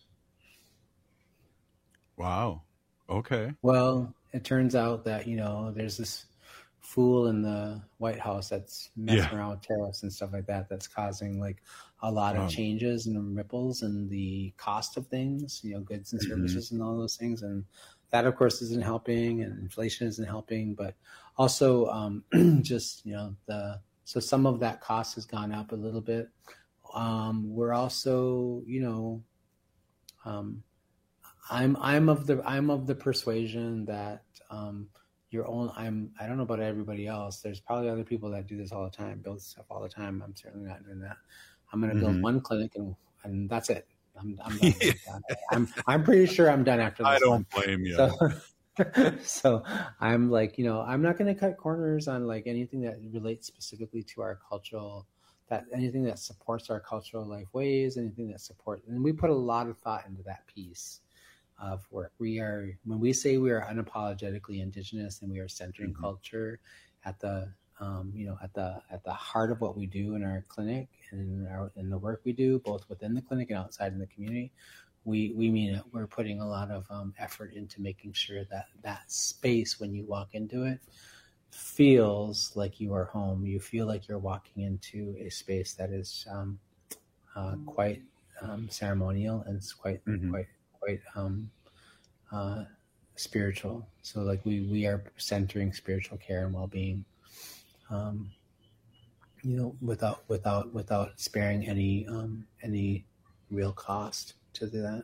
Wow. Okay. Well, it turns out that, you know, there's this fool in the White House that's messing yeah. around with tariffs and stuff like that, that's causing like a lot wow. of changes and ripples in the cost of things, you know, goods and services mm-hmm. and all those things. And that, of course, isn't helping, and inflation isn't helping, but also um, just, you know, the, so some of that cost has gone up a little bit. Um, we're also, you know, um, I'm, I'm of the, I'm of the persuasion that, um, your own I'm I don't know about everybody else. There's probably other people that do this all the time, build stuff all the time. I'm certainly not doing that. I'm gonna build mm-hmm. one clinic and and that's it. I'm I'm done. Yeah. I'm I'm pretty sure I'm done after this. I don't one. blame you. So, so I'm like, you know, I'm not gonna cut corners on like anything that relates specifically to our cultural, that anything that supports our cultural life ways, anything that supports, and we put a lot of thought into that piece of work. We are, when we say we are unapologetically Indigenous and we are centering mm-hmm. culture at the, um, you know, at the at the heart of what we do in our clinic and in, our, in the work we do, both within the clinic and outside in the community, we we mean it. We're putting a lot of um, effort into making sure that that space, when you walk into it, feels like you are home. You feel like you're walking into a space that is um, uh, quite um, ceremonial and it's quite mm-hmm. quite. quite um, uh, spiritual. So like we, we are centering spiritual care and well-being, um, you know, without, without, without sparing any, um, any real cost to that.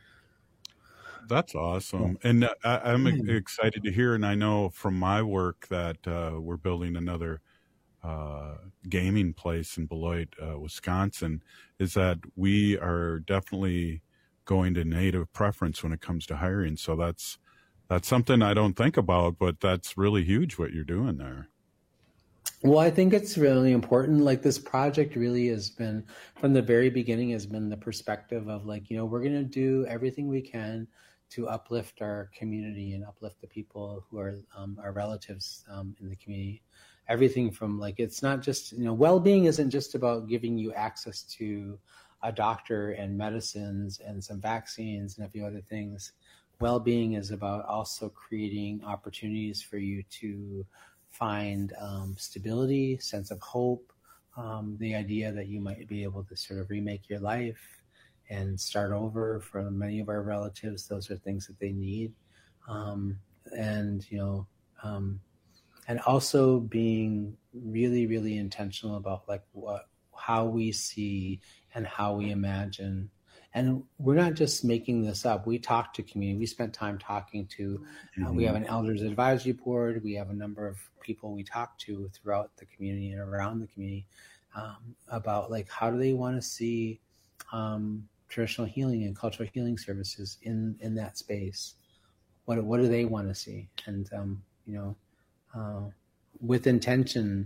That's awesome. And uh, I, I'm mm. excited to hear, and I know from my work that uh, we're building another uh, gaming place in Beloit, uh, Wisconsin, is that we are definitely going to Native preference when it comes to hiring. So that's that's something I don't think about, but that's really huge what you're doing there. Well, I think it's really important. Like this project really has been, from the very beginning, has been the perspective of like, you know, we're going to do everything we can to uplift our community and uplift the people who are um, our relatives um, in the community. Everything from like, it's not just, you know, well-being isn't just about giving you access to a doctor and medicines and some vaccines and a few other things. Well-being is about also creating opportunities for you to find um, stability, sense of hope, um, the idea that you might be able to sort of remake your life and start over. For many of our relatives, those are things that they need. Um, and, you know, um, and also being really, really intentional about like what, how we see and how we imagine. And we're not just making this up. We talk to community. We spent time talking to, uh, mm-hmm. we have an elders advisory board. We have a number of people we talk to throughout the community and around the community um, about like, how do they want to see um, traditional healing and cultural healing services in, in that space? What, what do they want to see? And, um, you know, uh, with intention,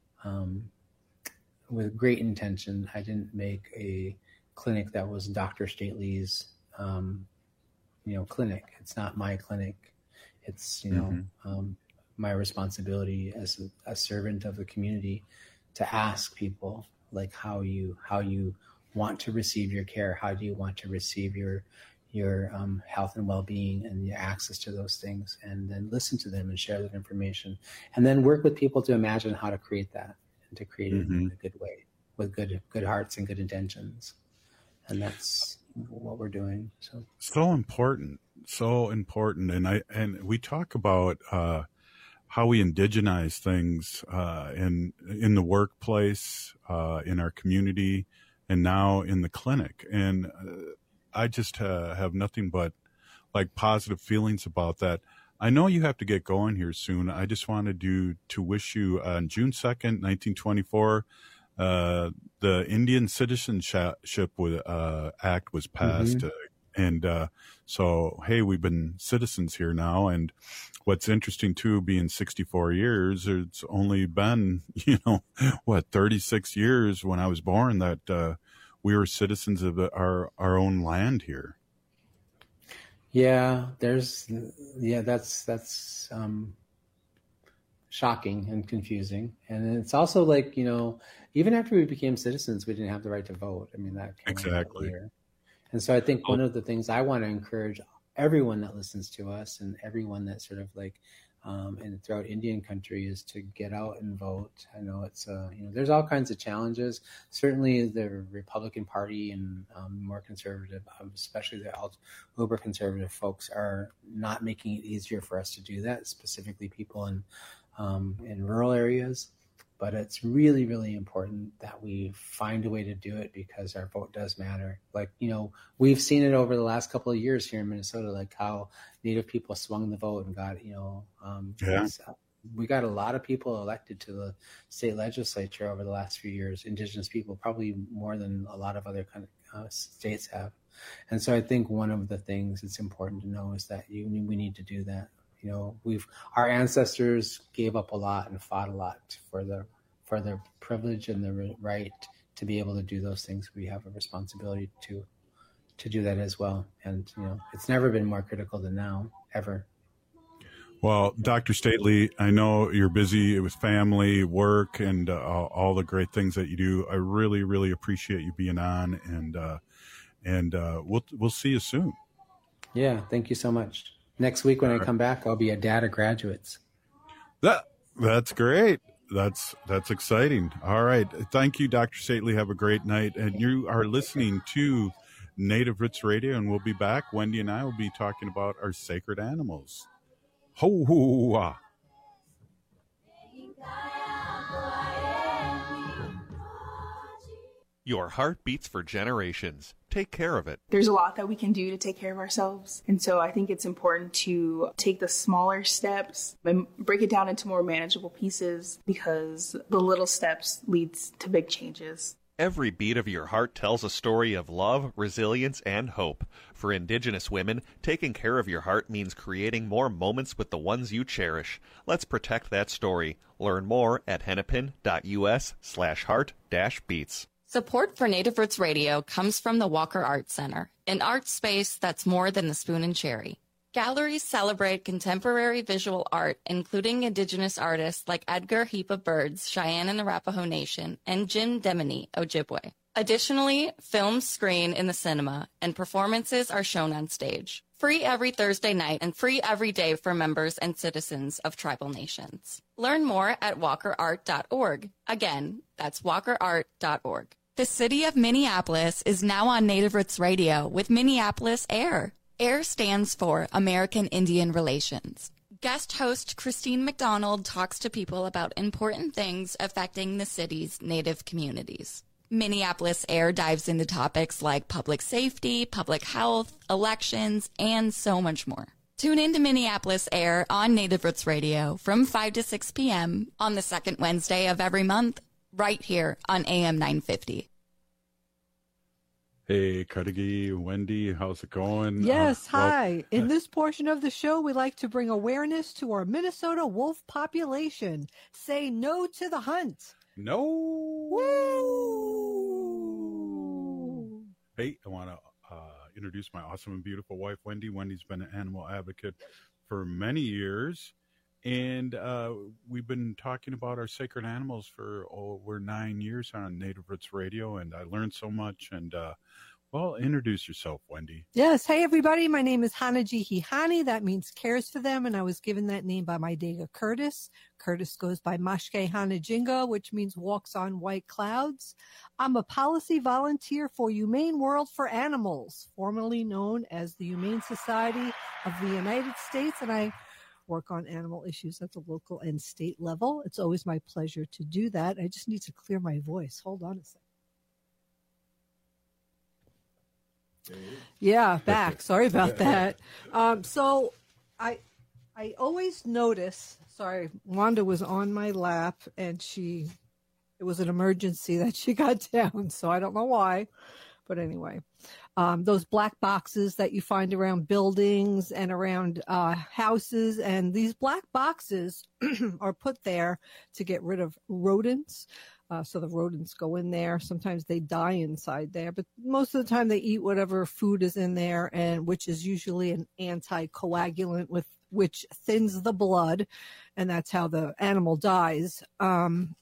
um, with great intention, I didn't make a clinic that was Doctor Stately's, um, you know, clinic. It's not my clinic. It's, you know, mm-hmm. um, my responsibility as a, a servant of the community to ask people like how you, how you want to receive your care. How do you want to receive your, your um, health and well-being and your access to those things, and then listen to them and share that information, and then work with people to imagine how to create that and to create mm-hmm. it in a good way with good, good hearts and good intentions. And that's what we're doing. So, so important, so important. And I, and we talk about, uh, how we indigenize things, uh, in, in the workplace, uh, in our community, and now in the clinic. And, uh, I just uh, have nothing but like positive feelings about that. I know you have to get going here soon. I just wanted to, to wish you on June second, nineteen twenty-four, uh, the Indian Citizenship uh, Act was passed. Mm-hmm. Uh, and uh, so, hey, we've been citizens here now. And what's interesting, too, being sixty-four years, it's only been, you know, what, thirty-six years when I was born that uh, we were citizens of our, our own land here. Yeah, there's, yeah, that's, that's um, shocking and confusing. And it's also like, you know, even after we became citizens, we didn't have the right to vote. I mean, that came exactly. Here. And so I think one of the things I want to encourage everyone that listens to us and everyone that sort of like, um, and throughout Indian country is to get out and vote. I know it's, uh, you know, there's all kinds of challenges. Certainly the Republican Party and um, more conservative, especially the uber conservative folks, are not making it easier for us to do that, specifically people in, um, in rural areas. But it's really, really important that we find a way to do it because our vote does matter. Like, you know, we've seen it over the last couple of years here in Minnesota, like how Native people swung the vote and got, you know, um, yeah. we got a lot of people elected to the state legislature over the last few years, Indigenous people, probably more than a lot of other kind of uh, states have. And so I think one of the things it's important to know is that you, we need to do that. You know, we've, our ancestors gave up a lot and fought a lot for the, for their privilege and the right to be able to do those things. We have a responsibility to, to do that as well. And, you know, it's never been more critical than now, ever. Well, Doctor Stately, I know you're busy with family, work, and uh, all the great things that you do. I really, really appreciate you being on, and, uh, and uh, we'll, we'll see you soon. Yeah. Thank you so much. Next week when I come back, I'll be a dad of graduates. That that's great. That's that's exciting. All right. Thank you, Doctor Stately. Have a great night. And you are listening to Native Roots Radio, and we'll be back. Wendy and I will be talking about our sacred animals. Ho ho ah. Your heart beats for generations. Take care of it. There's a lot that we can do to take care of ourselves. And so I think it's important to take the smaller steps and break it down into more manageable pieces because the little steps leads to big changes. Every beat of your heart tells a story of love, resilience, and hope. For Indigenous women, taking care of your heart means creating more moments with the ones you cherish. Let's protect that story. Learn more at hennepin.us slash heart dash beats. Support for Native Roots Radio comes from the Walker Art Center, an art space that's more than the spoon and cherry. Galleries celebrate contemporary visual art, including Indigenous artists like Edgar Heap of Birds, Cheyenne and Arapaho Nation, and Jim Demini, Ojibwe. Additionally, films screen in the cinema, and performances are shown on stage. Free every Thursday night and free every day for members and citizens of tribal nations. Learn more at walker art dot org. Again, that's walker art dot org. The city of Minneapolis is now on Native Roots Radio with Minneapolis Air. AIR stands for American Indian Relations. Guest host Christine McDonald talks to people about important things affecting the city's Native communities. Minneapolis Air dives into topics like public safety, public health, elections, and so much more. Tune in to Minneapolis Air on Native Roots Radio from five to six p.m. on the second Wednesday of every month, right here on A M nine fifty. Hey, Kadagi, Wendy, how's it going? Yes, uh, well, hi. In this portion of the show, we like to bring awareness to our Minnesota wolf population. Say no to the hunt. No. Woo! Hey, I want to uh, introduce my awesome and beautiful wife, Wendy. Wendy's been an animal advocate for many years. And uh, we've been talking about our sacred animals for over nine years on Native Roots Radio, and I learned so much. And, uh, well, introduce yourself, Wendy. Yes. Hey, everybody. My name is Hanaji Hihani. That means cares for them, and I was given that name by my Dega Curtis. Curtis goes by Mashke Hanajinga, which means walks on white clouds. I'm a policy volunteer for Humane World for Animals, formerly known as the Humane Society of the United States, and I work on animal issues at the local and state level. It's always my pleasure to do that. I just need to clear my voice. Hold on a second. Yeah, back. Sorry about that. Um, so I I always notice, sorry, Wanda was on my lap and she, it was an emergency that she got down. So I don't know why, but anyway. Um, those black boxes that you find around buildings and around uh, houses. And these black boxes are put there to get rid of rodents. Uh, so the rodents go in there. Sometimes they die inside there, but most of the time they eat whatever food is in there, and which is usually an anticoagulant with which thins the blood. And that's how the animal dies. Um,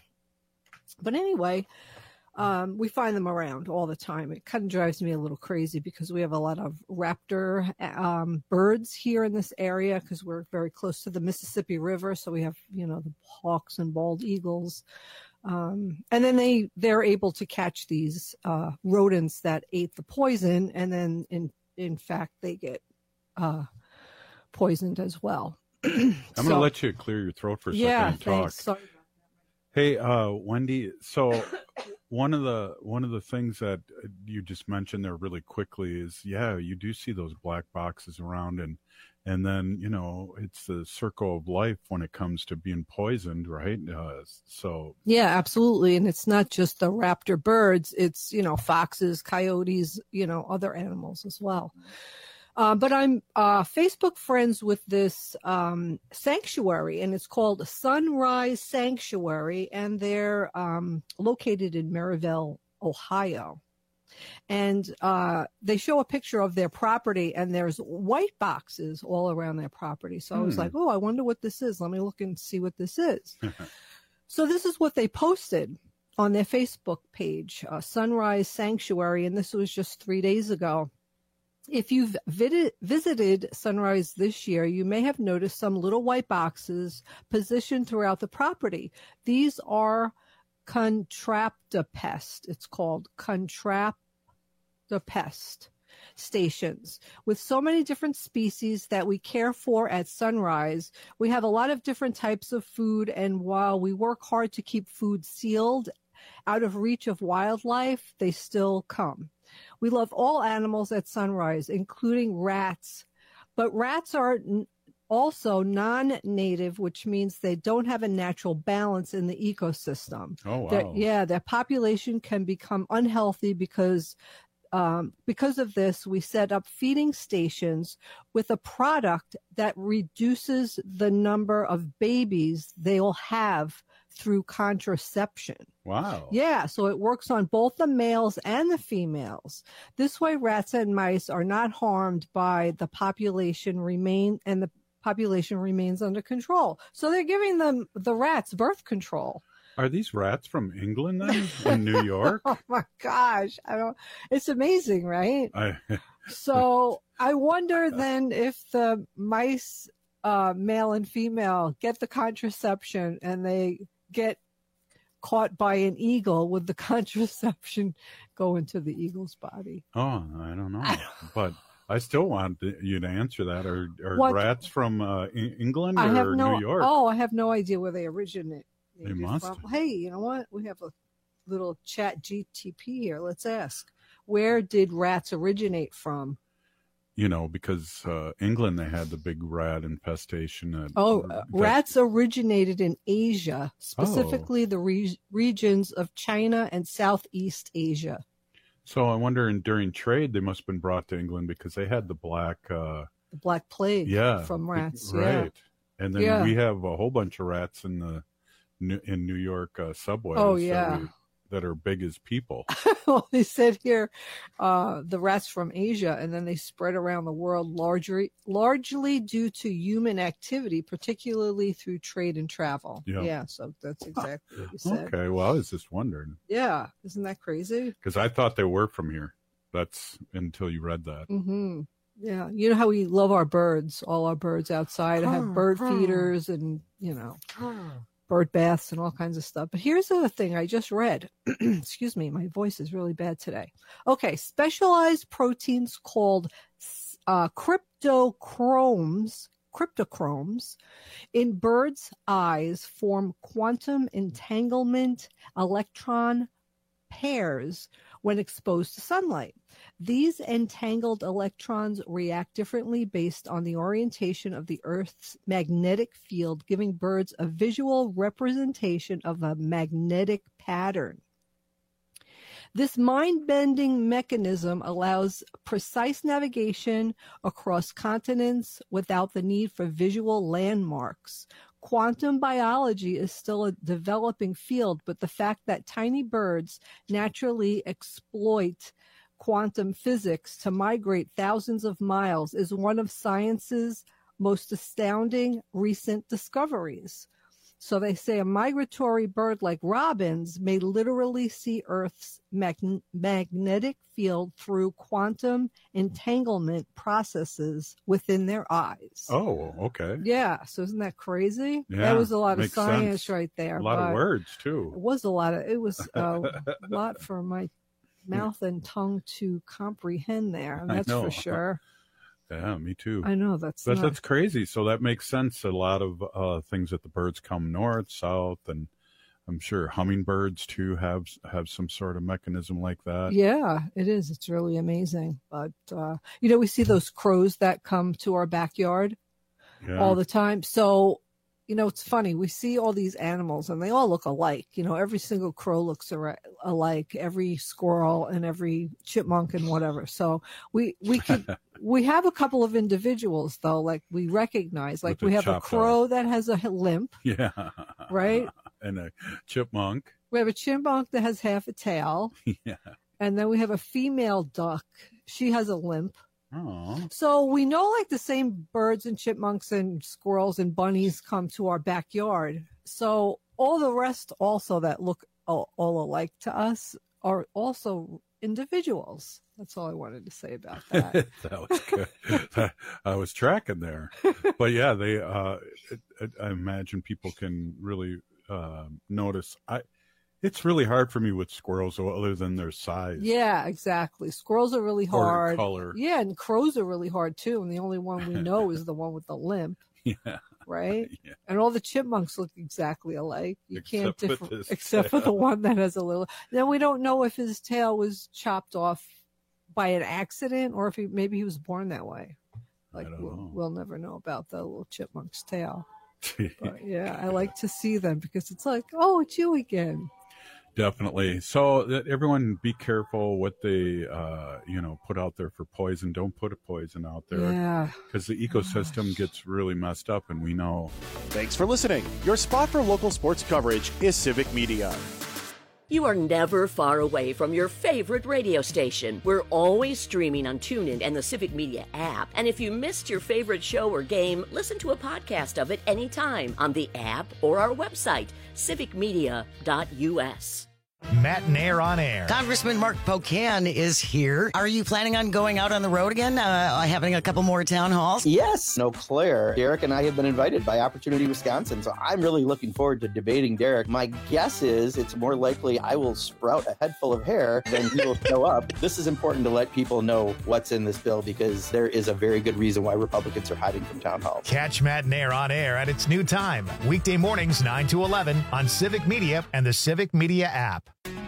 but anyway, Um, we find them around all the time. It kind of drives me a little crazy because we have a lot of raptor um, birds here in this area because we're very close to the Mississippi River. So we have, you know, the hawks and bald eagles. Um, and then they, they're able to catch these uh, rodents that ate the poison. And then, in, in fact, they get uh, poisoned as well. I'm so, going to let you clear your throat for a second yeah, and talk. thanks. Sorry. Hey, uh, Wendy, so one of the one of the things that you just mentioned there really quickly is, yeah, you do see those black boxes around, and and then, you know, it's the circle of life when it comes to being poisoned, right? Uh, so yeah, absolutely. And it's not just the raptor birds, it's, you know, foxes, coyotes, you know, other animals as well. Uh, but I'm uh, Facebook friends with this um, sanctuary, and it's called Sunrise Sanctuary, and they're um, located in Maryville, Ohio. And uh, they show a picture of their property, and there's white boxes all around their property. So hmm. I was like, oh, I wonder what this is. Let me look and see what this is. So this is what they posted on their Facebook page, uh, Sunrise Sanctuary, and this was just three days ago. If you've vid- visited Sunrise this year, you may have noticed some little white boxes positioned throughout the property. These are Contraptopest. It's called Contraptopest stations. With so many different species that we care for at Sunrise, we have a lot of different types of food, and while we work hard to keep food sealed out of reach of wildlife, they still come. We love all animals at Sunrise, including rats, but rats are also non-native, which means they don't have a natural balance in the ecosystem. Oh, wow. They're, yeah, their population can become unhealthy because um, because of this. We set up feeding stations with a product that reduces the number of babies they'll have through contraception. Wow. Yeah, so it works on both the males and the females. This way, rats and mice are not harmed by the population remain and the population remains under control. So they're giving them the rats birth control. Are these rats from England then? In New York? Oh my gosh. I don't it's amazing, right? I, so I wonder then if the mice, uh, male and female, get the contraception and they get caught by an eagle, would the contraception go into the eagle's body? oh, I don't know. But I still want you to answer that. Are, are What- rats from uh, E- England I have or no, New York? Oh, I have no idea where they originate. They must. From. Hey, you know what? We have a little chat G T P here. Let's ask. Where did rats originate from? You know, because uh, England, they had the big rat infestation. At, Oh, uh, that- rats originated in Asia, specifically the re- regions of China and Southeast Asia. So I wonder, in, during trade, they must have been brought to England because they had the black... Uh, The Black Plague yeah, from rats. right. Yeah. And then Yeah. we have a whole bunch of rats in the New- in New York uh, subways. Oh, that yeah. we- that are big as people. Well, they said here uh, the rats from Asia, and then they spread around the world largely, largely due to human activity, particularly through trade and travel. Yeah. Yeah, so that's exactly what you said. Okay, well, I was just wondering Yeah, isn't that crazy? because I thought they were from here. That's until you read that. Mm-hmm. Yeah, you know how we love our birds, all our birds outside. I have bird feeders and, you know, bird baths and all kinds of stuff. But here's the thing I just read. Excuse me, my voice is really bad today. Okay, specialized proteins called uh, cryptochromes, cryptochromes in birds' eyes form quantum entanglement electron pairs when exposed to sunlight. These entangled electrons react differently based on the orientation of the Earth's magnetic field, giving birds a visual representation of a magnetic pattern. This mind-bending mechanism allows precise navigation across continents without the need for visual landmarks. Quantum biology is still a developing field, but the fact that tiny birds naturally exploit quantum physics to migrate thousands of miles is one of science's most astounding recent discoveries. So they say a migratory bird like robins may literally see Earth's mag- magnetic field through quantum entanglement processes within their eyes. Oh, okay. Yeah, so isn't that crazy? Yeah, that was a lot of makes science sense. right there. A lot of but words, too. It was a lot of, it was a lot for my mouth and tongue to comprehend there. I That's know. for sure. Yeah, me too. I know, that's But not- that's crazy. So that makes sense. A lot of uh, things that the birds come north, south, and I'm sure hummingbirds too have have some sort of mechanism like that. Yeah, it is. It's really amazing. But, uh, you know, we see those crows that come to our backyard Yeah. all the time. So, you know, it's funny. We see all these animals and they all look alike. You know, every single crow looks ar- alike, every squirrel and every chipmunk and whatever. So we, we could, we have a couple of individuals though, like we recognize, like With the we have a chopped crow that has a limp, Yeah. right? And a chipmunk. We have a chipmunk that has half a tail. Yeah. And then we have a female duck. She has a limp. Oh. So we know like the same birds and chipmunks and squirrels and bunnies come to our backyard. So all the rest also that look all, all alike to us are also individuals. That's all I wanted to say about that. That was good. I was tracking there. But yeah, they, uh, it, it, I imagine people can really uh, notice. I, It's really hard for me with squirrels other than their size. Yeah, exactly. Squirrels are really Or hard. color. Yeah, and crows are really hard too. And the only one we know is the one with the limp. Yeah. Right? Yeah. And all the chipmunks look exactly alike. You can't Except with differ his except for the tail. one that has a little. Then we don't know if his tail was chopped off by an accident or if he maybe he was born that way. Like we'll, we'll never know about the little chipmunk's tail. But yeah, I like to see them because it's like, oh, it's you again. Definitely. So that everyone be careful what they, uh, you know, put out there for poison. Don't put a poison out there. Yeah. Because the ecosystem gets really messed up, and we know. Thanks for listening. Your spot for local sports coverage is Civic Media. You are never far away from your favorite radio station. We're always streaming on TuneIn and the Civic Media app. And if you missed your favorite show or game, listen to a podcast of it anytime on the app or our website, civic media dot u s. Matt Nair on air. Congressman Mark Pocan is here. Are you planning on going out on the road again, uh, having a couple more town halls? Yes. Eau Claire. Derek and I have been invited by Opportunity Wisconsin, so I'm really looking forward to debating Derek. My guess is it's more likely I will sprout a head full of hair than he will show up. This is important to let people know what's in this bill because there is a very good reason why Republicans are hiding from town halls. Catch Matt Nair on air at its new time, weekday mornings nine to eleven on Civic Media and the Civic Media app.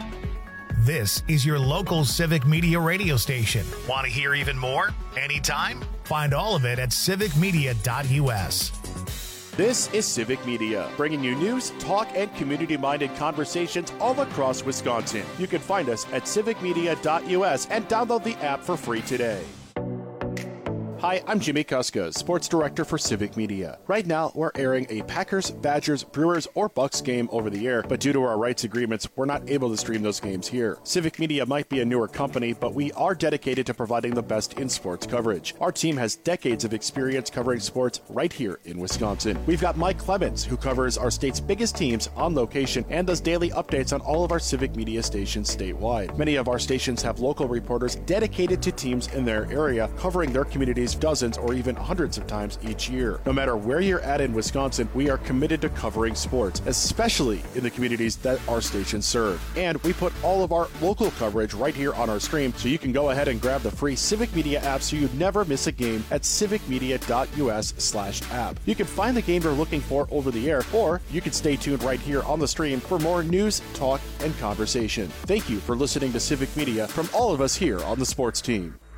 This is your local Civic Media radio station. Want to hear even more? Anytime? Find all of it at civic media dot u s. This is Civic Media, bringing you news, talk, and community-minded conversations all across Wisconsin. You can find us at civic media dot u s and download the app for free today. Hi, I'm Jimmy Kuska, Sports Director for Civic Media. Right now, we're airing a Packers, Badgers, Brewers, or Bucks game over the air, but due to our rights agreements, we're not able to stream those games here. Civic Media might be a newer company, but we are dedicated to providing the best in sports coverage. Our team has decades of experience covering sports right here in Wisconsin. We've got Mike Clemens, who covers our state's biggest teams on location and does daily updates on all of our Civic Media stations statewide. Many of our stations have local reporters dedicated to teams in their area, covering their communities dozens or even hundreds of times each year. No matter where you're at in Wisconsin, we are committed to covering sports, especially in the communities that our stations serve. And we put all of our local coverage right here on our stream, so you can go ahead and grab the free Civic Media app so you never miss a game at civic media dot u s slash app. You can find the game you're looking for over the air, or you can stay tuned right here on the stream for more news, talk, and conversation. Thank you for listening to Civic Media from all of us here on the sports team.